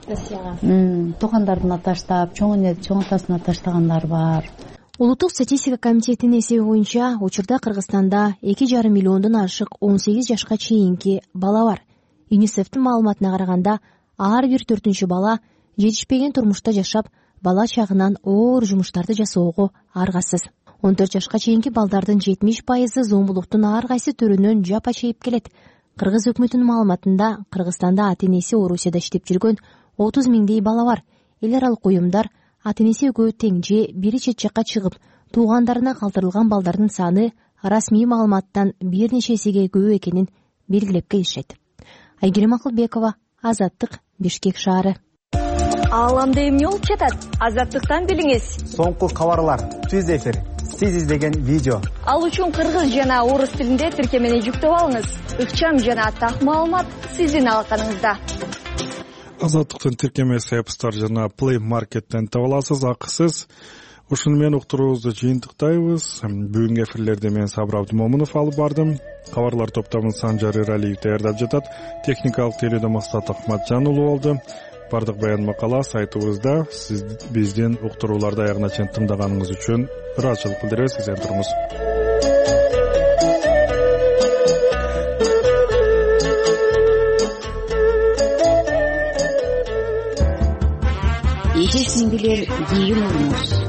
Тукандардын таштап, чоң атасына таштагандар бар. Улуттук статистика комитетинин эсеби боюнча, учурда Кыргызстанда 2,5 миллиондон ашык 18 жашка чейинки бала бар. ЮНИСЕФтин маалыматына караганда, ар бир 4-чү бала жетишпеген турмушта жашап, бала чагынан оор жумуштарды жасоого аргасыз. 14 жашка чейинки балдардын 70% зомбулуктун ар кайсы түрүнөн жапа чейип келет. Кыргыз өкмөтүнүн маалыматында Кыргызстанда ата-энеси Орусияда иштеп жүргөн 30 миңдей бала бар. Эл аралык уюмдар ата-энеси экөө тең же бири чет жакка чыгып, туугандарына калтырылган балдардын саны расмий маалыматтан бир нече эсеге көп экенин белгилеп келишет. Айгерим Акылбекова, Азаттык, Бишкек шаары. Ааламда эмне болуп жатат? Азаттыктан билиңиз. Соңку кабарлар, түз эфир, сиз издеген видео. Ал үчүн кыргыз жана орус тилинде тиркемени жүктөп алыңыз. Ыкчам жана так маалымат сиздин алаканыңызда. Азаттыктын тиркемеси App Store жана Play Market'тен таба аласыз, акысыз. Ушуну менен уктуруубузду жыйынтыктайбыз. Бүгүнкү эфирлерде мен Сабыр Абдымомунов алып бардым. Кабарлар топтомун Санжар Эралиев даярдап жатат. Техникалык тейлөөдө Мақсат Акматжан уулу болду. Бардык баян макала сайтыбызда. Сиз биздин уктурууларды аягына чейин тыңдаганыңыз үчүн ыраазычылык билдиребиз. Эсен туруңуз. Эжесиңдилер кийин болуңуз.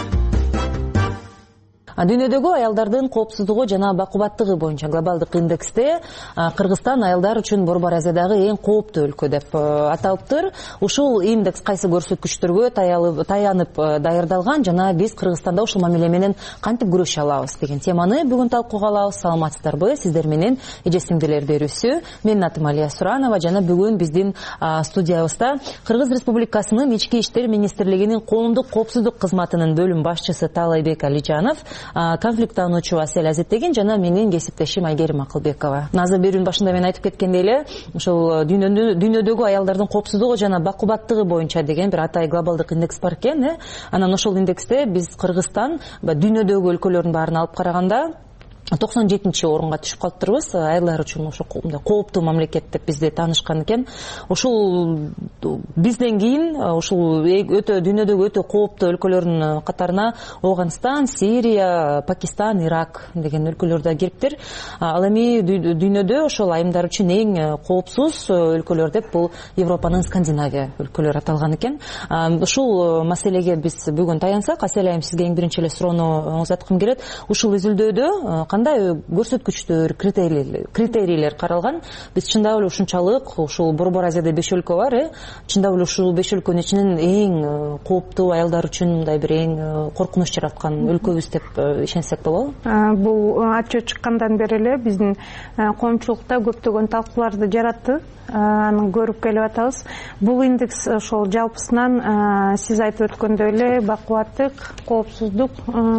Дүйнөдөгү аялдардын коопсуздугу жана бакубаттыгы боюнча глобалдык индексте Кыргызстан аялдар үчүн Борбор Азиядагы эң кооптуу өлкө деп аталыптыр. Ушул индекс кайсы көрсөткүчтөргө таянып даярдалган жана биз Кыргызстанда ушул мамиле менен кантип күрөшө алабыз деген теманы бүгүн талкууга алабыз. Саламатсыздарбы? Сиздер менен эжесиңдилер берүүсү. Менин атым Алия Суранова жана бүгүн биздин студиябызда Кыргыз Республикасынын Ички иштер министрлигинин коомдук коопсуздук кызматынын бөлүм башчысы Таалайбек Алижанов, конфликттануучу Асель Азиттеген жана менин кесиптешим Айгерим Акылбекова. Азыр берүүнүн башында мен айтып кеткендей эле, ушул дүйнөдөгү аялдардын коопсуздугу жана бакубаттыгы боюнча деген бир атай глобалдык индекс бар экен. Анан ошол индексте биз Кыргызстан дүйнөдөгү өлкөлөрдүн баарын алып караганда 97-орунга түшүп калыптырбыз. Аялдар үчүн ошо кооптуу мамлекет деп бизди таанышкан экен. Ушул бизден кийин ушул дүйнөдөгү өтө кооптуу өлкөлөрдүн катарына Афганистан, Сирия, Пакистан, Ирак деген өлкөлөр да кириптир. Ал эми дүйнөдө ошол айымдар үчүн эң коопсуз өлкөлөр деп бул Европанын Скандинавия өлкөлөрү аталган экен. Ушул маселеге биз бүгүн таянсак, Асель айым, сизге эң биринчи эле суроону узаткым келет. Ушул изилдөөдө кандай көрсөткүчтөр, критерийлер каралган? Биз чындап эле ушунчалык ушул Борбор Азияда 5 өлкө бар, чындап эле ушул 5 өлкөнүн ичинен эң кооптуу аялдар үчүн мындай бир эң коркунуч жараткан өлкөбүз деп ишенсек болобу? Бул отчет чыккандан бери эле биздин коомчулукта көптөгөн талкууларды жаратты. Аны көрүп келип атабыз. Бул индекс ошол жалпысынан сиз айтып өткөндөй эле бакубаттык, коопсуздук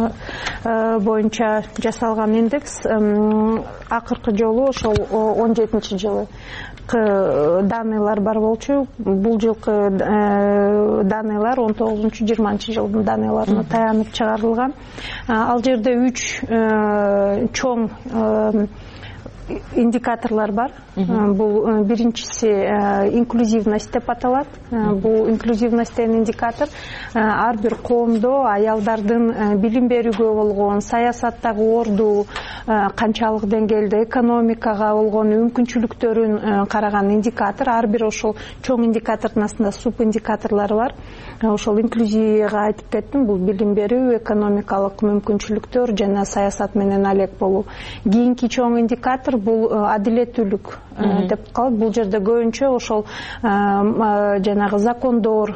боюнча жасалган индекс. Акыркы жолу ошол 17-жылы даныйлар бар болчу. Бул жылкы даныйлар 19-20 жылдын даныйларына таянып чыгарылган. Ал жерде 3 чоң индикаторлар бар. Бул биринчиси инклюзивность деп аталат. Бул инклюзивность деген индикатор ар бир коомдо аялдардын билим берүүгө болгон, саясаттагы орду, канчалык деңгээлде экономикага болгон мүмкүнчүлүктөрүн караган индикатор. Ар бир ошол чоң индикатордун астында суп индикаторлору бар. Ошол инклюзияга айтып кеттим. Бул билим берүү, экономикалык мүмкүнчүлүктөр жана саясат менен алек болуу. Кийинки чоң индикатор бул адилеттүүлүк деп калат. Бул жерде көбүнчө ошол жанагы закондор,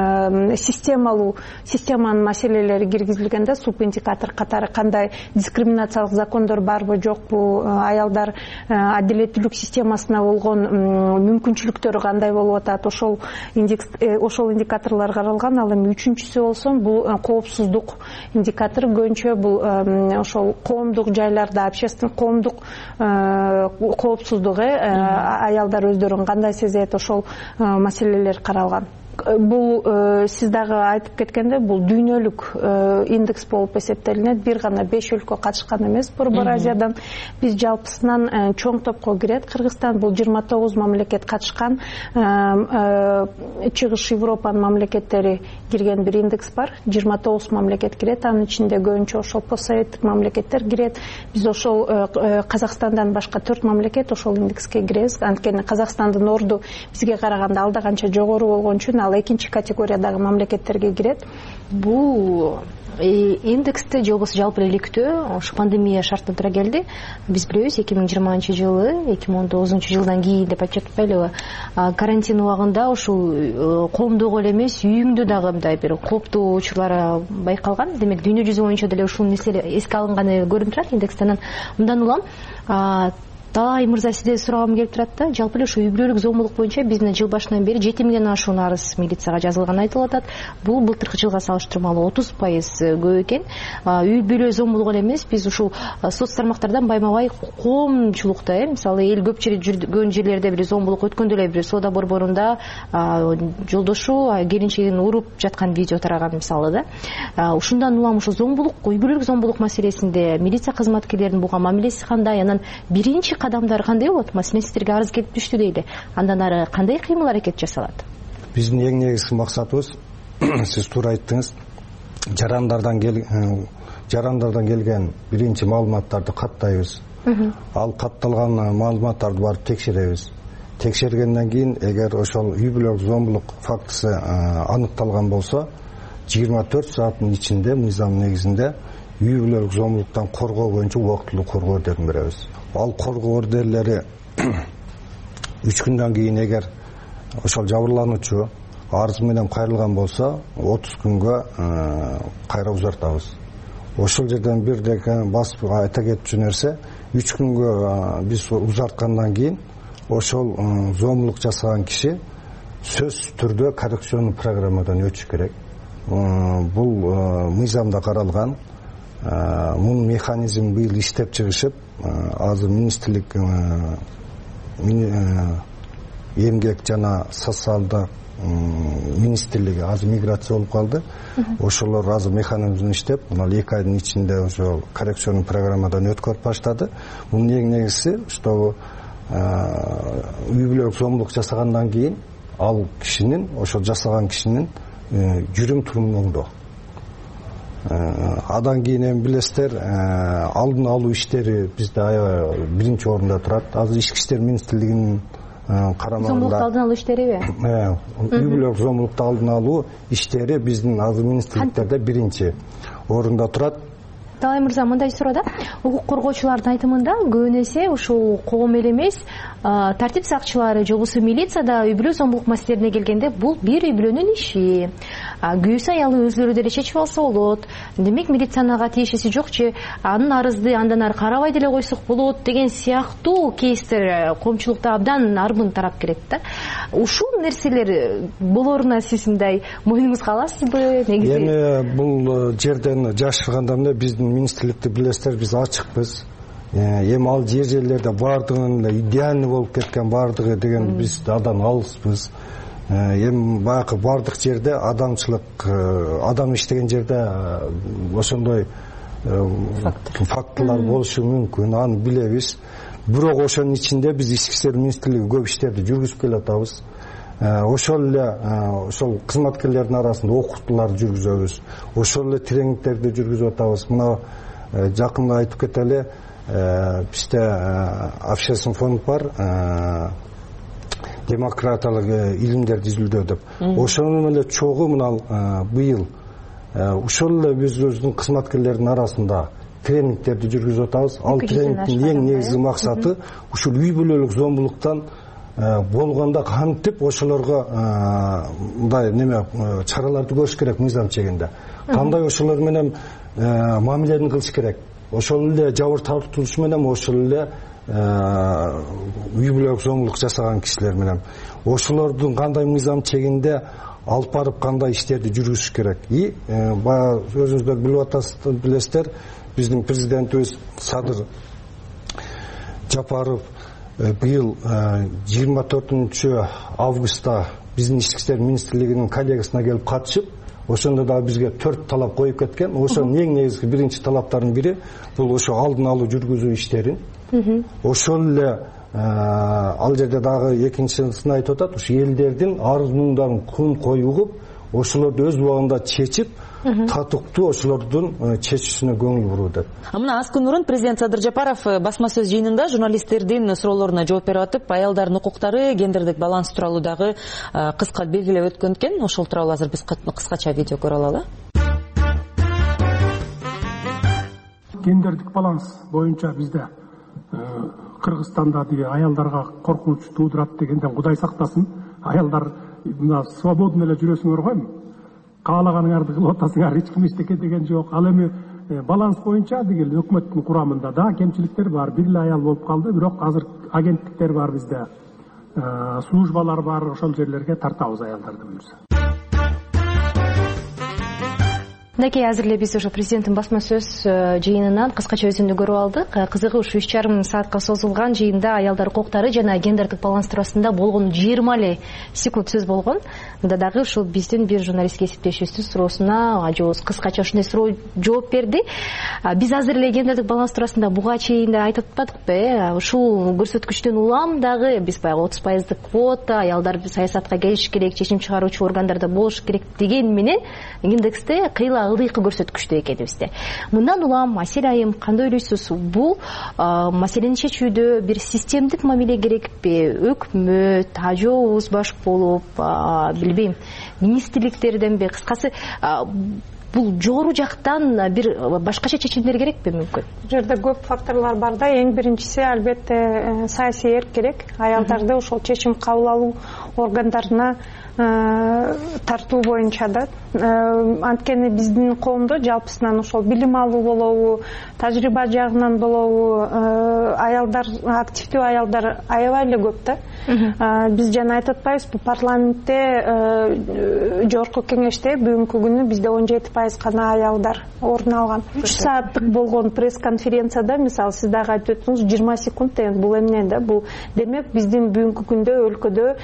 системанын маселелери киргизилгенде суп индикатор катары кандай дискриминациялык закондор барбы жокпу, аялдар адилеттүүлүк системасына болгон мүмкүнчүлүктөрү кандай болуп атат, ошол индикаторлор каралган. Ал эми үчүнчүсү болсо бул коопсуздук индикатору. Көбүнчө бул ошол коомдук жайларда, общественный коомдук коопсуздугу, аялдар өздөрүн кандай сезет, ошол маселелер каралган. Бул сиз дагы айтып кеткенде бул дүйнөлүк индекс болуп эсептелинет. Бир гана 5 өлкө катышкан эмес Борбор Азиядан. Биз жалпысынан чоң топко кирет. Кыргызстан бул 29 мамлекет катышкан. Чыгыш Европанын мамлекеттери кирген бир индекс бар. 29 мамлекет кирет. Анын ичинде көбүнчө ошол постсоветтик мамлекеттер кирет. Биз ошол Казакстандан башка 4 мамлекет ошол индекске киребиз. Анткени Казакстандын орду бизге караганда алда канча жогору болгон үчүн ал экинчи категориядагы мамлекеттерге кирет. Бул индексти же болбосо жалпы иликтөө ошо пандемия шартына туура келди. Биз билебиз 2020-жылы 2019-жылдан кийин деп айтып жатпайлыбы, карантин убагында ушул коомдогу эле эмес үйүңдө дагы мындай бир кооптуу учурлар байкалган. Демек дүйнө жүзү боюнча деле ушул нерсе эске алынганы көрүнүп турат индекстен. Мындан улам Талай мырза сизден сурагым келип турат да, жалпы эле ушу үй бүлөлүк зомбулук боюнча биздин жыл башынан бери 7 ашуун арыз милицияга жазылганы айтылып атат. Бул былтыркы жылга салыштырмалуу 30% көп экен. Үй бүлө зомбулугу эле эмес, биз ушул соц тармактардан байма-бай коомчулукта, мисалы эл көпчүлүк жүргөн жерлерде бир зомбулук өткөндө эле бир соода борборунда жолдошу келинчегин уруп жаткан видео тараган мисалы да. Ушундан улам ушу зомбулук, үй бүлөлүк зомбулук маселесинде милиция кызматкерлеринин буга мамилеси кандай, анан биринчи кадамдар кандай болот? Маселен сиздерге арыз келип түштү дейли. Андан ары кандай кыймыл аракет жасалат? Биздин эң негизги максатыбыз, сиз туура айттыңыз, жарандардан келген биринчи маалыматтарды каттайбыз. Ал катталган маалыматтарды барып текшеребиз. Текшергенден кийин, эгер ошол үй бүлөлүк зомбулук фактысы аныкталган болсо, 24 сааттын ичинде мыйзам негизинде үй бүлөлүк зомбулуктан коргоо боюнча убактылуу коргоо ордерин беребиз. Ал коргоо ордерлери 3 күндөн кийин эгер ошол жабырлануучу арыз менен кайрылган болсо 30 күнгө кайра узартабыз. Ошол жерден бир дека басып айта кетчү нерсе, 3 күнгө биз узарткандан кийин ошол зомбулук жасаган киши сөзсүз түрдө коррекционный программадан өтүш керек. Бул мыйзамда каралган. Мунун механизм быйыл иштеп чыгышып, азыр министрлик эмгек жана социалдык министрлиги азыр миграция болуп калды. Ошолор азыр механизм иштеп, мына 2 айдын ичинде ошо коррекционный программадан өткөрүп баштады. Мунун эң негизги, что үй бүлөлүк зомбулук жасагандан кийин ал кишинин, ошол жасаган кишинин жүрүм турумун оңдоо. Адан кийин эми билесиздер, алдын алуу иштери бизде биринчи орунда турат. Азыр ички иштер министрлигинин карамагында зомбулукту алдын алуу иштериби? Үй бүлөлүк зомбулукту алдын алуу иштери биздин азыр министрликтерде биринчи орунда турат. Талай мырза, мындай суроо да. Укук коргоочулардын айтымында көбүн эсе ушул коом эле эмес, тартип сакчылары же болбосо милицияда үй бүлө зомбулук маселелерине келгенде бул бир үй бүлөнүн иши. Күйөөсү аялы өзлөрү деле чечип алса болот. Демек милицияга тиешеси жок же, анын арызды андан ары карабай деле койсок болот деген сыяктуу кейстер коомчулукта абдан арбын тарап келет да. Ушул нерселер болоруна сиз мындай мойнуңузга аласызбы? Негизи эми бул жерден жашырганда эмне, биздин министрликти билесиздер, биз ачыкпыз. Эми ал жерлерде баардыгын идеальный болуп кеткен, баардыгы деген биз адан алыспыз. Эми баягы баардык жерде адамчылык, адам иштеген жерде ошондой фактылар болушу мүмкүн, аны билебиз. Бирок ошонун ичинде биз ички иштер министрлиги көп иштерди жүргүзүп келатабыз. Ошол эле ошол кызматкерлердин арасында окутууларды жүргүзөбүз. Ошол эле тренингтерди жүргүзүп атабыз. Мына жакында айтып кетели, бизде общественный фонд бар, демократиялык илимдерди изилдөө деп. Ошонун эле чогуу мына быйыл ошол эле өзүбүздүн кызматкерлердин арасында тренингтерди жүргүзүп атабыз. Ал тренингдин эң негизги максаты ушул үй бүлөлүк зомбулуктан болгондо кантип ошолорго мындай неме чараларды көрүш керек мыйзам чегинде. Кандай ошолор менен мамилени кылыш керек. Ошол эле жабыр тартуушу менен ошол эле үй бүлөлүк зомбулук жасаган кишилер менен ошолордун кандай мыйзам чегинде алып барып кандай иштерди жүргүзүш керек. И баягы өзүңүздөр билип атасыздар, билесиздер, биздин президентибиз Садыр Жапаров быйыл 24 августта биздин ички иштер министрлигинин коллегиясына келип катышып, ошондо да бизге 4 талап коюп кеткен. Ошонун эң негизги биринчи талаптарынын бири бул ошо алдын алуу жүргүзүү иштерин. Ошол эле ал жерде дагы экинчисин айтып атат, ушу элдердин арыз муңдарын күн кою угуп, ошолорду өз убагында чечип, татыктуу ошолордун чечүүсүнө көңүл буруу деп. Мына аз күн мурун президент Садыр Жапаров басма сөз жыйынында журналисттердин суроолоруна жооп берип атып, аялдардын укуктары, гендердик баланс тууралуу дагы кыска белгилеп өткөн экен. Ошол тууралуу азыр биз кыскача видео көрө алалы. Гендердик баланс боюнча бизде Кыргызстанда деги аялдарга коркунуч туудурат дегенден Кудай сактасын. Аялдар мына свободно эле жүрөсүңөр койм. Каалаганыңарды кылып атасыңар, эч ким эчтеке деген жок. Ал эми баланс боюнча деги өкмөттүн курамында да кемчиликтер бар. Бир эле аял болуп калды, бирок азыр агенттиктер бар бизде. Службалар бар, ошол жерлерге тартабыз аялдарды буюрса. Мынакей азыр эле биз ошо президенттин басма сөз жыйынынан кыскача өзүндү көрүп алдык. Кызыгы ушу 3,5 саатка созулган жыйында аялдар укуктары жана гендердик баланс туурасында болгон 20 секунд сөз болгон. Мында дагы ушул биздин бир журналистке эсептешибиздин суроосуна ажообуз кыскача ушундай суроо жооп берди. Биз азыр эле гендердик баланс туурасында буга чейин да айтып атпадыкпы? Ушул көрсөткүчтөн улам дагы биз баягы 30% квота, аялдар саясатка келиш керек, чечим чыгаруучу органдарда болуш керек деген менен индексте кыйла ылдыйкы көрсөткүчтө экенибизде. Мындан улам Асель айым кандай ойлойсуз? Бул маселени чечүүдө бир системдик мамиле керекпи? Өкмөт, ажообуз баш болуп, билбейм, министрликтерденби, кыскасы бул жогору жактан бир башкача чечимдер керекпи мүмкүн? Бул жерде көп факторлор бар да. Эң биринчиси албетте саясий эрк керек. Аялдарды ошол чечим кабыл алуу органдарына тартуу боюнча да. Анткени биздин коомдо жалпысынан ошол билим алуу болобу, тажрыйба жагынан болобу, аялдар, активдүү аялдар аябай эле көп да. Биз жана айтып атпайбызбы, парламентте жогорку кеңеште бүгүнкү күнү бизде 17% гана аялдар орун алган. 3 сааттык болгон пресс-конференцияда, мисалы, сиз дагы айтып өттүңүз, 20 секунд деген бул эмне да? Бул демек биздин бүгүнкү күндө өлкөдө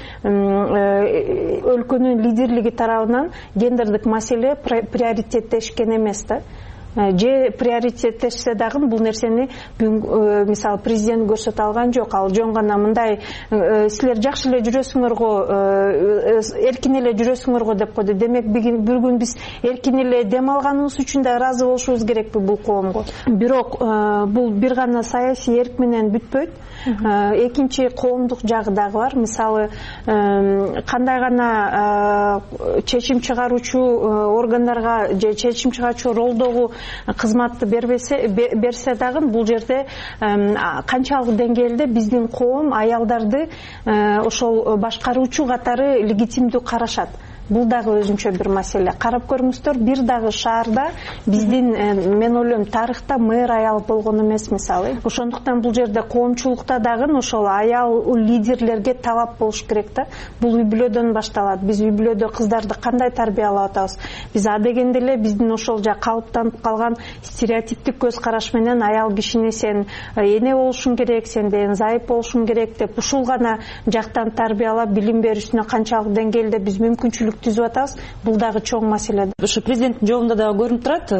өлкөнүн лидерлиги тарабынан гендердик маселе приоритеттешкен эмес да. Же приоритеттешсе дагы бул нерсени мисалы президент көрсөтө алган жок. Ал жөн гана мындай силер жакшы эле жүрөсүңөр го, эркин эле жүрөсүңөр го деп койду. Демек бир күн биз эркин эле дем алганыбыз үчүн да ыраазы болушубуз керекпи бул коомго? Бирок бул бир гана саясий эрк менен бүтпөйт. Экинчи коомдук жагы дагы бар. Мисалы, кандай гана чечим чыгаруучу органдарга же чечим чыгаруучу ролдогу кызматты берсе дагы бул жерде канчалык деңгээлде биздин коом аялдарды ошол башкаруучу катары легитимдүү карашат? Бул дагы өзүнчө бир маселе. Карап көрүңүздөр, бир дагы шаарда биздин, мен ойлойм, тарыхта мэр аял болгон эмес, мисалы. Ошондуктан бул жерде коомчулукта дагы ошол аял лидерлерге талап болуш керек да. Бул үй бүлөдөн башталат. Биз үй бүлөдө кыздарды кандай тарбиялап атабыз? Биз адегенде эле биздин ошол калыптанып калган стереотиптик көз караш менен аял кишини сен эне болушуң керек, сен деген зайып болушуң керек деп ушул гана жактан тарбиялап билим берүүсүнө канчалык деңгээлде биз мүмкүнчүлүк түзүп атабыз? Бул дагы чоң маселе. Ушу президенттин жообунда дагы көрүнүп турат.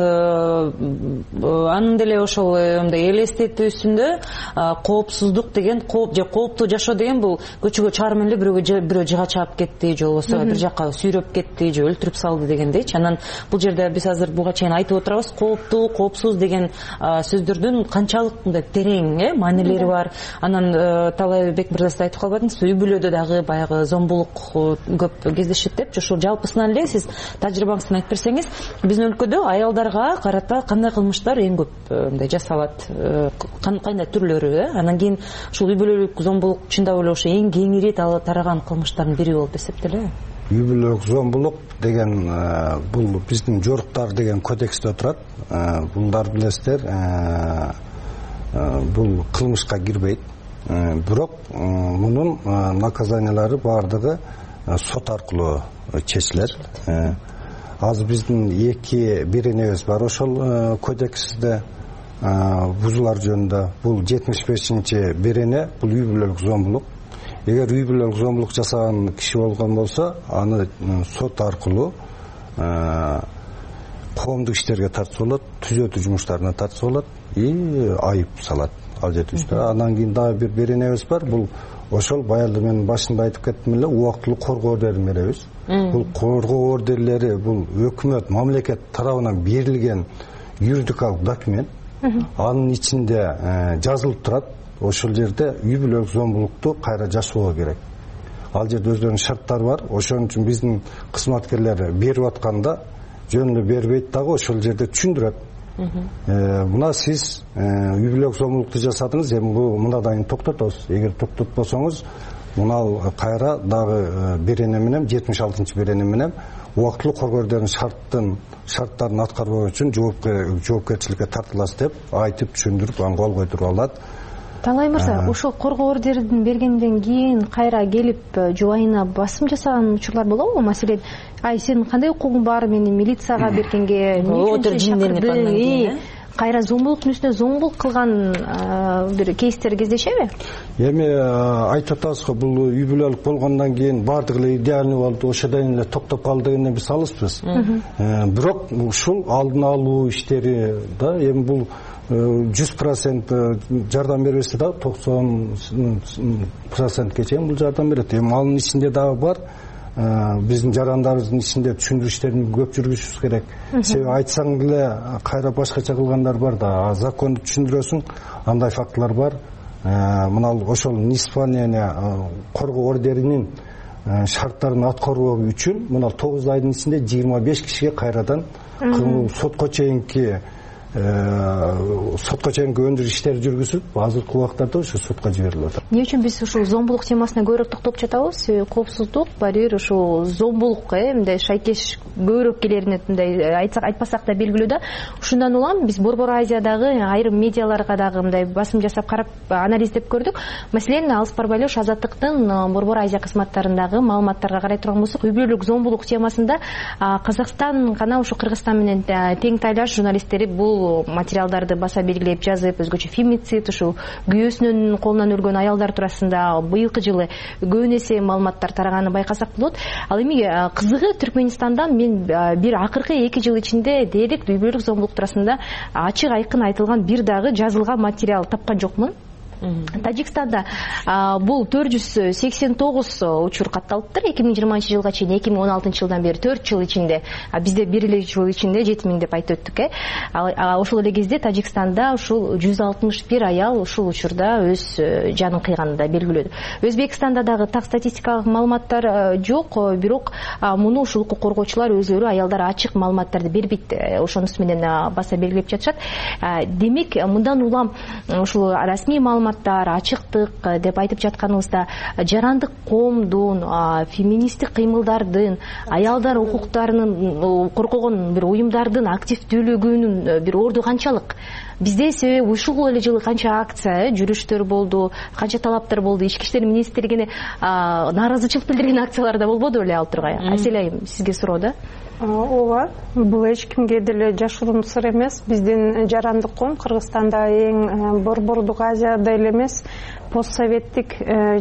Анын деле ошол мындай элестетүүсүндө коопсуздук деген, кооптуу жашоо деген бул көчөгө чыгар менен эле бирөө жыга чаап кетти, же болбосо бир жакка сүйрөп кетти, же өлтүрүп салды дегендейчи. Анан бул жерде биз азыр буга чейин айтып отурабыз, кооптуу, коопсуз деген сөздөрдүн канчалык мындай терең маанилери бар. Анан Талайбек мырза сиз айтып калбадыңызбы, үй бүлөдө дагы баягы зомбулук көп кездешет деп. Ошол жалпысынан эле сиз тажрыйбаңыздан айтып берсеңиз, биздин өлкөдө аялдарга карата кандай кылмыштар эң көп мындай жасалат, кандай түрлөрү? Анан кийин ушул үй бүлөлүк зомбулук чындап эле ошо эң кеңири тараган кылмыштардын бири болуп эсептелеби? Үй бүлөлүк зомбулук деген бул биздин жоруктар деген кодексте турат. Булдар билесиздер, бул кылмышка кирбейт. Бирок мунун наказаниялары бардыгы сот аркылуу чечилет. Азыр биздин бир энебиз бар ошол кодексте бузулар жөнүндө. Бул 75-чи берене, бул үй бүлөлүк зомбулук. Эгер үй бүлөлүк зомбулук жасаган киши болгон болсо, аны сот аркылуу коомдук иштерге тартса болот, түзөтүү жумуштарына тартса болот и айып салат ал жетүүчүдө. Андан кийин дагы бир беренебиз бар. Бул ошол баягы мен башында айтып кеттим эле, убактылуу коргоо деген беребиз. Бул коргоо ордерлери бул өкмөт, мамлекет тарабынан берилген юридикалык документ. Анын ичинде жазылып турат, ошол жерде үй бүлөлүк зомбулукту кайра жашоого керек. Ал жерде өздөрүнүн шарттары бар. Ошон үчүн биздин кызматкерлер берип атканда жөн эле бербейт дагы, ошол жерде түшүндүрөт. Мына сиз үй бүлөлүк зомбулукту жасадыңыз, эми бул мындан токтотобуз. Эгер токтотпосоңуз, мына кайра дагы берене менен 76-чы берене менен убактылуу коргоо ордеринин шарттарын аткарбоо үчүн жоопкерчиликке тартыласыз деп айтып түшүндүрүп, аны кол койдуруп алат. Талай мырза, ошол коргоо ордерин бергенден кийин кайра келип жубайына басым жасаган учурлар болобу? Маселен, сенин кандай укугуң бар, мени милицияга бергенге, кайра зомбулуктун үстүнө зомбулук кылган бир кейстер кездешеби? Эми айтып атабыз го, бул үй бүлөлүк болгондон кийин бардыгы эле идеальный болду, ошодон эле токтоп калды дегенден биз алыспыз. Бирок ушул алдын алуу иштери да, эми бул 100% жардам бербесе да 90%ке чейин бул жардам берет. Эми анын ичинде дагы бар, биздин жарандарыбыздын ичинде түшүндүрүштөрүн көп жүргүзүшүбүз керек. Себеби айтсаң деле кайра башкача кылгандар бар да, законду түшүндүрөсүң, андай фактылар бар. Мына ошол неисполнение коргоо ордеринин шарттарын аткаруу үчүн мына 9 айдын ичинде 25 кишиге кайрадан сотко чейинки өндүр иштери жүргүзүп, азыркы убактарда ошо сотко жиберилип атат. Эмне үчүн биз ушул зомбулук темасына көбүрөөк токтоп жатабыз? Коопсуздук, барьер, ушул зомбулук мындай шайкеш көбүрөөк келерине мындай айтпасак да белгилүү да. Ушундан улам биз Борбор Азиядагы айрым медиаларга дагы мындай басым жасап карап анализдеп көрдүк. Маселен, Алыспар Байлош Азаттыктын Борбор Азия кызматтарындагы маалыматтарга карай турган болсок, үй бүлөлүк зомбулук темасында Казакстан гана ушу Кыргызстан менен тең тайлаш журналисттери бул материалдарды баса белгилеп жазып, өзгөчө фемицид, ушу күйөөсүнүн колунан өлгөн аялдар туурасында быйылкы жылы көп эсе маалыматтар тараганы байкасак болот. Ал эми кызыгы Түркменистандан мен бир акыркы 2 жыл ичинде дээрлик үй бүлөлүк зомбулук туурасында ачык айкын айтылган бир дагы жазылган материал тапкан жокмун. Тажикстанда бул 489 учур катталыптыр 2020 жылга чейин, 2016 жылдан бери 4 жыл ичинде. Бизде 1 жыл ичинде 7000 деп айтып өттүк. Ошол эле кезде Тажикстанда ушул 161 аял ушул учурда өз жанын кыйганы да белгилүү. Өзбекстанда дагы так статистикалык маалыматтар жок, бирок муну ушул укук коргоочулар өзүлөрү аялдар ачык маалыматтарды бербейт, ошонусу менен баса белгилеп жатышат. Демек, мындан улам ушул расмий маалыматтар, ачыктык деп айтып жатканыбызда жарандык коомдун, феминисттик кыймылдардын, аялдар укуктарынын коргогон бир уюмдардын активдүүлүгүнүн бир орду канчалык? Бизде себеби ушул эле жылы канча акция, жүрүштөр болду, канча талаптар болду, ички иштер министрлигине нааразычылык билдирген акциялар да болбоду беле ал тургай. Асель айым, сизге суроо да. Ооба, бул эч кимге деле жашыруун сыр эмес. Биздин жарандык коом Кыргызстанда эң Борбордук Азияда эле эмес, постсоветтик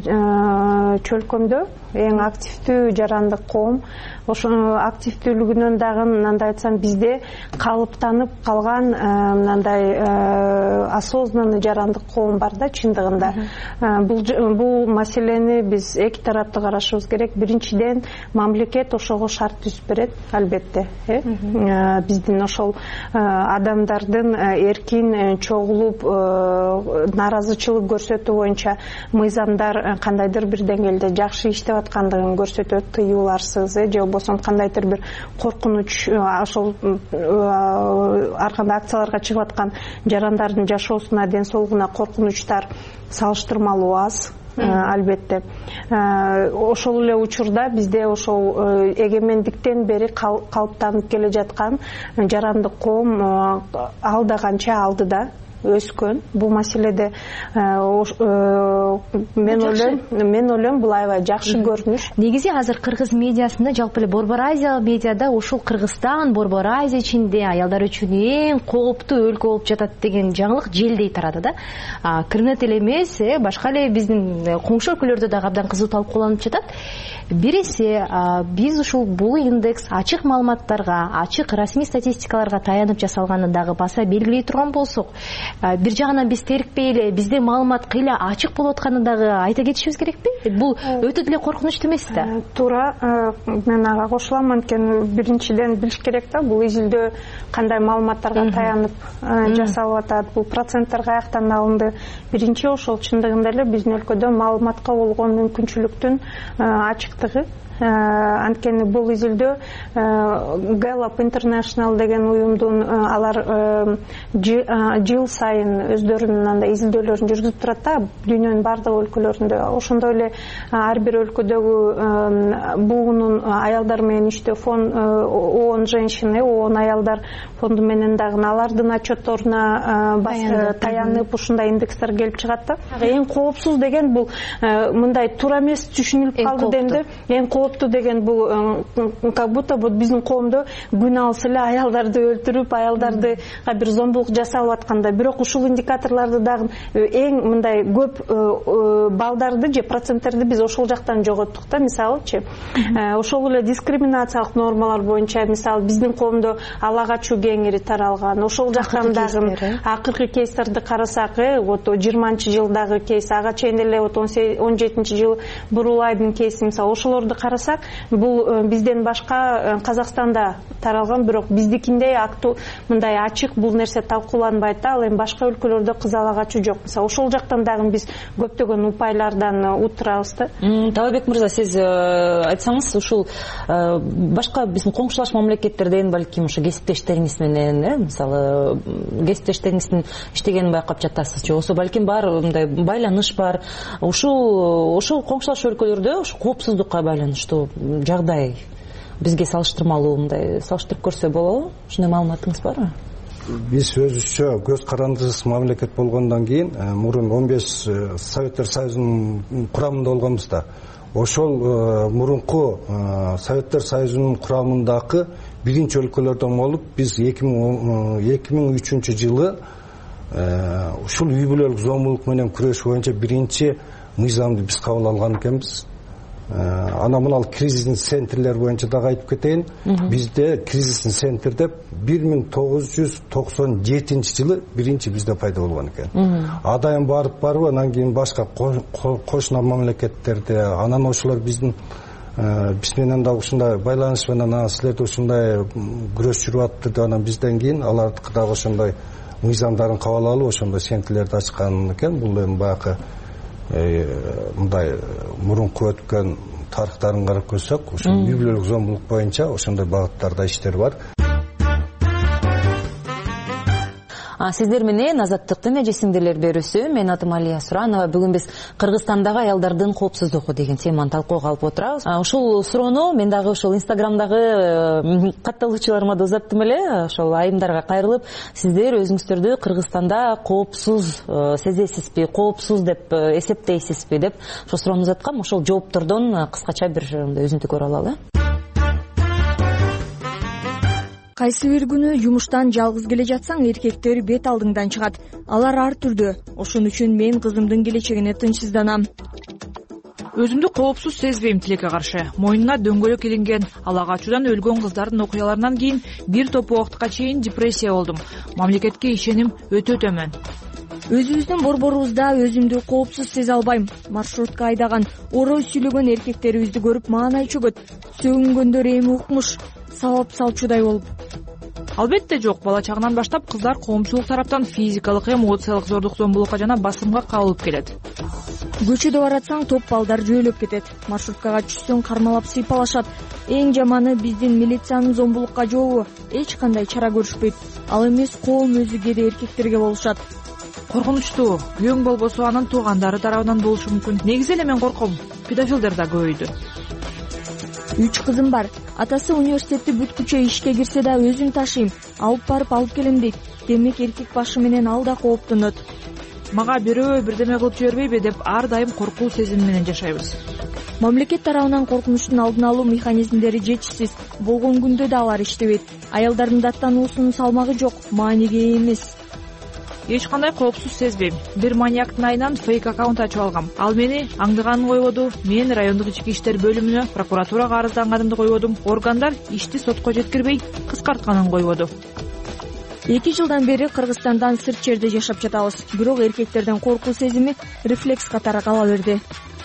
чөлкөмдө эң активдүү жарандык коом. Ошонун активдүүлүгүнөн дагы мындай айтсам, бизде калыптанып калган мындай осознанный жарандык коом бар да чындыгында. Бул маселени биз эки тараптуу карашыбыз керек. Биринчиден, мамлекет ошого шарт түзүп берет, албетте. Биздин ошол адамдардын эркин чогулуп нааразычылык көрсөтүү боюнча мыйзамдар кандайдыр бир деңгээлде жакшы иштеп аткандыгын көрсөтөт, тыюуларсыз же болбосо кандайдыр бир коркунуч, ошол ар кандай акцияларга чыгып аткан жарандардын жашоосуна, ден соолугуна коркунучтар салыштырмалуу аз. Албетте. Ошол эле учурда бизде ошол эгемендиктен бери калыптанып келе жаткан жарандык коом алда канча алдыда өскөн. Бул маселеде мен ойлойм бул аябай жакшы көрүнүш. Негизи азыр кыргыз медиасында, жалпы эле Борбор Азия медиада ушул Кыргызстан Борбор Азия ичинде аялдар үчүн эң кооптуу өлкө болуп жатат деген жаңылык желдей тарады да. Кыргыз эле эмес, башка эле биздин коңшу өлкөлөрдө дагы абдан кызуу талкууланып жатат. Бир эсе биз ушул бул индекс ачык маалыматтарга, ачык расмий статистикаларга таянып жасалганын дагы баса белгилей турган болсок, бир жагынан биз терикпей эле бизде маалымат кыйла ачык болуп атканын дагы айта кетишибиз керекпи? Бул өтө деле коркунучтуу эмес да? Туура, мен ага кошулам. Анткени биринчиден билиш керек да, бул изилдөө кандай маалыматтарга таянып жасалып атат, бул проценттер каяктан алынды. Биринчи ошол чындыгында эле биздин өлкөдө маалыматка болгон мүмкүнчүлүктүн ачыктыгы. Анткени бул изилдөө Gallup International деген уюмдун алар жыл сайын өздөрүнүн андай изилдөөлөрүн жүргүзүп турат да, дүйнөнүн бардык өлкөлөрүндө. Ошондой эле ар бир өлкөдөгү буунун аялдар менен иштөө фонд ООН женщины, ООН аялдар фонду менен дагы алардын отчетторуна таянып ушундай индекстер келип чыгат да. Эң коопсуз деген бул мындай туура эмес түшүнүлүп калды демде. Эң деген бул как будто вот биздин коомдо күн алыс эле аялдарды өлтүрүп, аялдарды бир зомбулук жасалып атканда, бирок ушул индикаторлорду дагы эң мындай көп балдарды же проценттерди биз ошол жактан жоготтук да. Мисалычы, ошол эле дискриминациялык нормалар боюнча мисалы биздин коомдо ала качуу кеңири таралган. Ошол жактан дагы акыркы кейстерди карасак, вот 20-жылдагы кейс, ага чейин эле 17-жыл Бурулайдын кейси мисалы, ошолорду карасак, бул бизден башка Казакстанда таралган, бирок биздикиндей мындай ачык бул нерсе талкууланбайт да. Ал эми башка өлкөлөрдө кыз ала качуу жок. Мисалы, ошол жактан дагы биз көптөгөн упайлардан утурабыз да. Талабек мырза, сиз айтсаңыз, ушул башка биздин коңшулаш мамлекеттерден балким ушу кесиптештериңиз менен, мисалы, кесиптештериңиздин иштегенин байкап жатасыз же, болсо балким бар мындай байланыш бар. Ушул коңшулаш өлкөлөрдө ушу коопсуздукка байланыштуу жагдай бизге салыштырмалуу мындай салыштырып көрсө болобу? Ушундай маалыматыңыз барбы? Биз өзүбүзчө көз карандысыз мамлекет болгондон кийин мурун 15 Советтер Союзунун курамында болгонбуз да. Ошол мурунку Советтер Союзунун курамындагы биринчи өлкөлөрдөн болуп, биз 2003 жылы ушул үй бүлөлүк зомбулук менен күрөш боюнча биринчи мыйзамды биз кабыл алган экенбиз. Ана мынал кризисный центрлер боюнча дагы айтып кетейин. Бизде кризисный центр деп 1997 жылы биринчи бизде пайда болгон экен. Адайын барып анан кийин башка кошуна мамлекеттерде, анан ошолор биз менен да ушундай байланыш менен силерде ушундай күрөш жүрүп атты деп, анан бизден кийин алардыкы дагы ошондой мыйзамдарын кабыл алып ошондой центрлерди ачкан экен. Бул эми баягы мындай мурунку өткөн тарыхтарын карап көрсөк, ушул үй бүлөлүк зомбулук боюнча ошондой багыттарда иштер бар. Сиздер менен Азаттыктын эжесиңдерлер берүүсү. Мен атым Алия Суранова. Бүгүн биз Кыргызстандагы аялдардын коопсуздугу деген теманы талкууга алып отурабыз. Ушул суроону мен дагы ушул Инстаграмдагы катталуучуларыма да узаттым эле. Ошол айымдарга кайрылып, сиздер өзүңүздөрдү Кыргызстанда коопсуз сезесизби, коопсуз деп эсептейсизби деп ошол суроону узаткам. Ошол жооптордон кыскача бир өзүнтү көрө алалы. Кайсы бир күнү жумуштан жалгыз келе жатсаң, эркектер бет алдыңдан чыгат. Алар ар түрдүү. Ошон үчүн мен кызымдын келечегине тынчсызданам. Өзүмдү коопсуз сезбейм тилекке каршы. Мойнуна дөңгөлөк илинген, ала качуудан өлгөн кыздардын окуяларынан кийин бир топ убакытка чейин депрессия болдум. Мамлекетке ишеним өтө төмөн. Өзүбүздүн борборубузда өзүмдү коопсуз сезе албайм. Маршрутка айдаган, орой сүйлөгөн эркектерибизди көрүп маанай чөгөт. Сөгүнгөндөр эми укмуш, сабап салчудай болуп. Албетте жок. Бала чагынан баштап кыздар коомчулук тараптан физикалык, эмоциялык зордук зомбулукка жана басымга кабылып келет. Көчөдө баратсаң топ балдар жөөлөп кетет. Маршруткага түшсөң кармалап сыйпалашат. Эң жаманы биздин милициянын зомбулукка жообу эч кандай чара көрүшпөйт. Ал эмес коом өзү кээде эркектерге болушат. Коркунучтуу. Күйөөң болбосо анын туугандары тарабынан болушу мүмкүн. Негизи эле мен корком. Педофилдер да көбөйдү. 3 кызым бар. Атасы университетти бүткүчө ишке кирсе да өзүм ташыйм. Алып барып алып келем дейт. Демек эркек башы менен ал да кооптонот. Мага бирөө бирдеме кылып жибербейби деп ар дайым коркуу сезими менен жашайбыз. Мамлекет тарабынан коркунучтун алдын алуу механизмдери жетишсиз. Болгон күндө да алар иштебейт. Аялдардын даттануусунун салмагы жок, мааниге эмес. Эч кандай коопсуз сезбейм. Бир маньяктын айынан фейк аккаунт ачып алгам. Ал мени аңдыганын койбоду. Мен райондук ички иштер бөлүмүнө прокуратурага арызданганымды койбодум. Органдар ишти сотко жеткирбей кыскартканын койбоду. 2 жылдан бери Кыргызстандан сырт жерде жашап жатабыз. Бирок эркектердин коркуу сезими рефлекс катары кала берди.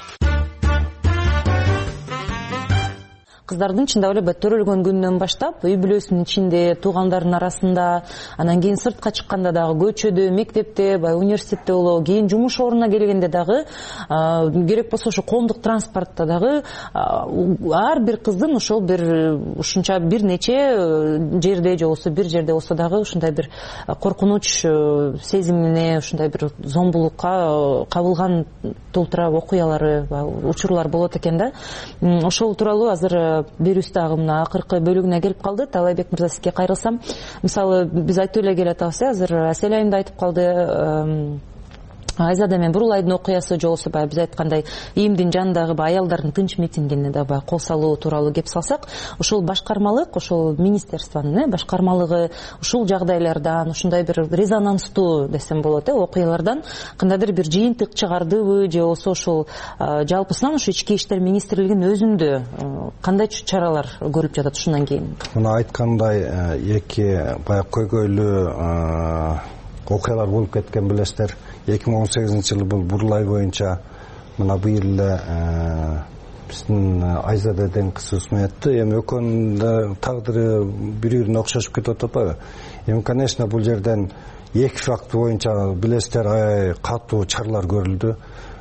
Кыздардын чындап эле бөттөрөлгөн күнүнөн баштап үй бүлөсүнүн ичинде, туугандардын арасында, анан кийин сыртка чыкканда дагы, көчөдө, мектепте, баягы университетте болобу, кийин жумуш ордуна келгенде дагы, керек болсо ошо коомдук транспортто дагы ар бир кыздын ошол бир ушунча бир нече жерде же болбосо бир жерде болсо дагы ушундай бир коркунуч сезимине, ушундай бир зомбулукка кабылган толтура окуялары, учурлар болот экен да. Ошол тууралуу азыр берүүбүз дагы мына акыркы бөлүгүнө келип калды. Талайбек мырза, сизге кайрылсам, мисалы биз айтып эле келатабыз, азыр Асель айым да айтып калды. Айзада мен Бурулайдын окуясы же болбосо биз айткандай ИИМдин жанындагы аялдардын тынч митингине да кол салуу тууралуу кеп салсак, ошол башкармалык, ошол министерствонун башкармалыгы ушул жагдайлардан, ушундай бир резонанстуу десем болот, окуялардан кандайдыр бир жыйынтык чыгардыбы же болбосо ошол жалпысынан ушу ички иштер министрлигинин өзүндө кандай чаралар көрүлүп жатат ушундан кийин? Мына айткандай эки баягы көйгөйлүү окуялар болуп кеткен билесиздер. 2018-жылы бул Бурулай боюнча мына быйыл эле биздин Айзада деген кыз усмун этти. Эми экөөнүн да тагдыры бири-бирине окшошуп кетип атпайбы? Эми конечно бул жерден эки факт боюнча билесиздер катуу чаралар көрүлдү.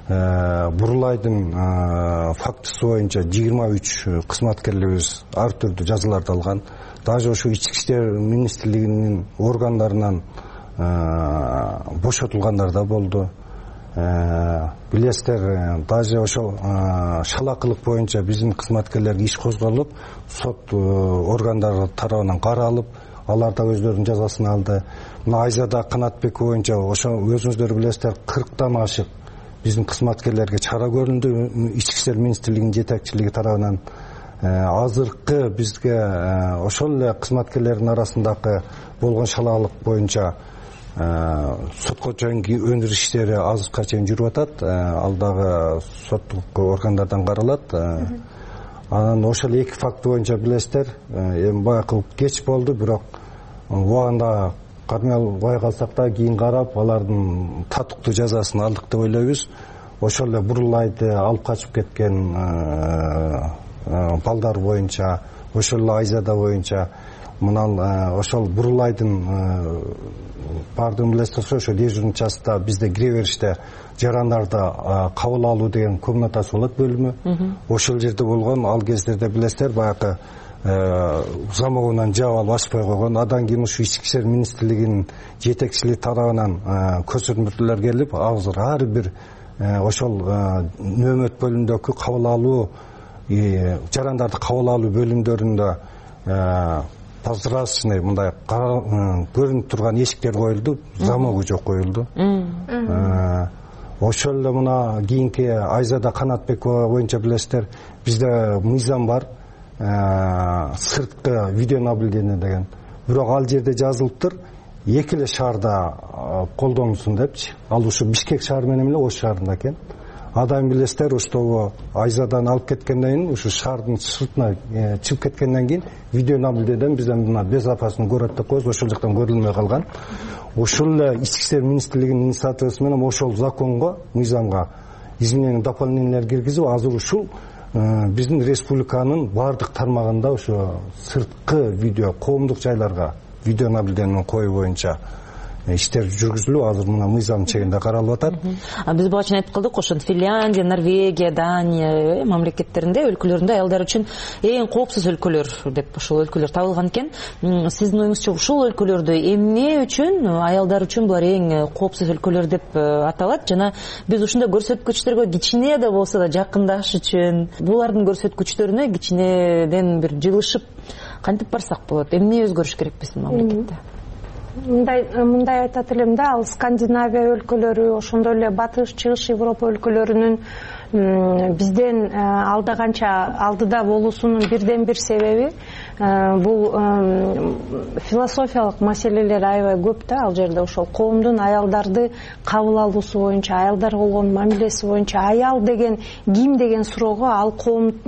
Бурулайдын фактысы боюнча 23 кызматкерлерибиз ар түрдүү жазаларды алган. Даже ошо ички иштер министрлигинин органдарынан бошотулгандар да болду. Билесиздер, даже ошол шалакылык боюнча биздин кызматкерлерге иш козголуп, сот органдары тарабынан каралып, алар да өздөрүнүн жазасын алды. Мына Айзада Канатбекова боюнча ошо өзүңүздөр билесиздер 40тан ашык биздин кызматкерлерге чара көрүлдү, ички иштер министрлигинин жетекчилиги тарабынан. Азыркы бизге ошол эле кызматкерлердин арасындагы болгон шалаалык боюнча сотко чейинки өндүрүш иштери азыркыга чейин жүрүп атат. Ал дагы соттук органдардан каралат. Анан ошол эки факт боюнча билесиздер, эми баягы кеч болду, бирок убагында кармай калсак да кийин карап алардын татыктуу жазасын алдык деп ойлойбуз. Ошол эле Бурулайды алып качып кеткен балдар боюнча, ошол эле Айзада боюнча, мына ошол Бурулайдын бардыгын билесиз, ошо дежурный частта бизде кире бериште жарандарды кабыл алуу деген комнатасы болот, бөлүмү. Ошол жерде болгон, ал кездерде билесиздер баягы замогунан жаап алып ачпай койгон. Андан кийин ушу ички иштер министрлигинин жетекчилиги тарабынан көрсөтмөлөр келип, азыр ар бир ошол нөөмөт бөлүмүндөгү кабыл алуу, жарандарды кабыл алуу бөлүмдөрүндө прозрачный мындай көрүнүп турган эшиктер коюлду, замогу жок коюлду. Ошол эле мына кийинки Айзада Канатбекова боюнча билесиздер, бизде мыйзам бар, сырткы видеонаблюдение деген. Бирок ал жерде жазылыптыр, эки эле шаарда колдонулсун депчи. Ал ушу Бишкек шаары менен эле Ош шаарында экен. Адам билесиздер, ошто Айзадан алып кеткенден кийин, ушу шаардын сыртына чыгып кеткенден кийин видеонаблюдениеден бизден мына безопасный город деп коебуз, ошол жактан көрүлмөй калган. Ошол эле ички иштер министрлигинин инициативасы менен ошол законго, мыйзамга изменение дополнениялар киргизип, азыр ушул биздин республиканын баардык тармагында ошо сырткы видео, коомдук жайларга видеонаблюдение коюу боюнча иштер жүргүзүлүп, азыр мына мыйзам чегинде каралып атат. Биз буга чейин айтып калдык, ошо Финляндия, Норвегия, Дания мамлекеттеринде, өлкөлөрүндө аялдар үчүн эң коопсуз өлкөлөр деп ошол өлкөлөр табылган экен. Сиздин оюңузча ушул өлкөлөрдө эмне үчүн аялдар үчүн булар эң коопсуз өлкөлөр деп аталат? Жана биз ушундай көрсөткүчтөргө кичине да болсо да жакындаш үчүн булардын көрсөткүчтөрүнө кичинеден бир жылышып кантип барсак болот? Эмне өзгөрүш керек биздин мамлекетте? Мындай айтат элем да, ал Скандинавия өлкөлөрү, ошондой эле Батыш, Чыгыш Европа өлкөлөрүнүн бизден алдыда болуусунун бирден бир себеби бул философиялык маселелер аябай көп да. Ал жерде ошол коомдун аялдарды кабыл алуусу боюнча, аялдарга болгон мамилеси боюнча, аял деген ким деген суроого ал коом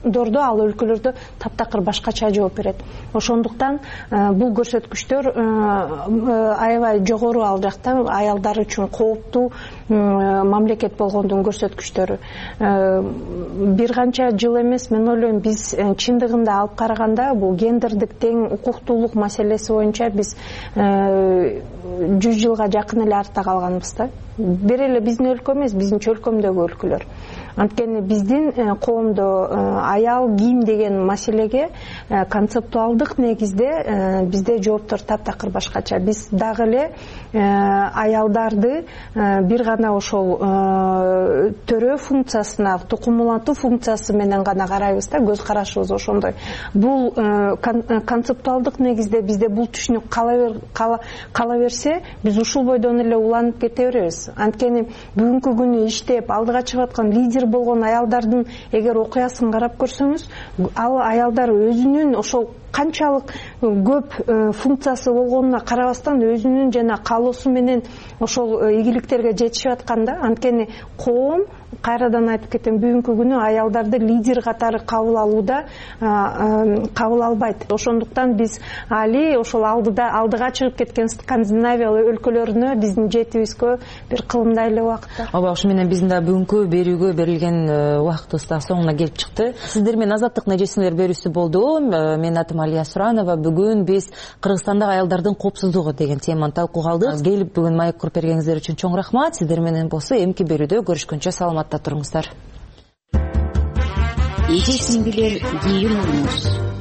өлкөлөрдө ал өлкөлөрдө таптакыр башкача жооп берет. Ошондуктан бул көрсөткүчтөр аябай жогору ал жакта аялдар үчүн кооптуу мамлекет болгондун көрсөткүчтөрү. Бир канча жыл эмес, мен ойлойм биз чындыгында алып караганда бул гендердик тең укуктуулук маселеси боюнча биз 100 жылга жакын эле артта калганбыз да. Бир эле биздин өлкө эмес, биздин чөлкөмдөгү өлкөлөр. Анткени биздин коомдо аял кийим деген маселеге концептуалдык негизде бизде жооптор таптакыр башкача. Биз дагы эле аялдарды бир гана ошол төрөө функциясына, тукум улантуу функциясы менен гана карайбыз да, көз карашыбыз ошондой. Бул концептуалдык негизде бизде бул түшүнүк кала берсе, биз ушул бойдон эле уланып кете беребиз. Анткени бүгүнкү күнү иштеп алдыга чыгып аткан лидер болгон аялдардын эгер окуясын карап көрсөңүз, ал аялдар өзүнүн ошол канчалык көп функциясы болгонуна карабастан өзүнүн жана каалоосу менен ошол ийгиликтерге жетишип атканда, анткени коом кайрадан айтып кетем, бүгүнкү күнү аялдарды лидер катары кабыл алууда кабыл албайт. Ошондуктан биз али ошол алдыга чыгып кеткен Скандинавия өлкөлөрүнө биздин жетибизгө бир кылымдай эле убакытта. Ооба, ошо менен биздин да бүгүнкү берүүгө берилген убактыбыз да соңуна келип чыкты. Сиздер менен Азаттык нежесиңер берүүсү болду. Менин атым Алия Суранова. Бүгүн биз Кыргызстандагы аялдардын коопсуздугу деген теманы талкууга алдык. Келип бүгүн маек куруп бергениңиздер үчүн чоң рахмат. Сиздер менен болсо эмки берүүдө көрүшкөнчө саламатта туруңуздар. Эже сиңдилер, кийин болуңуз.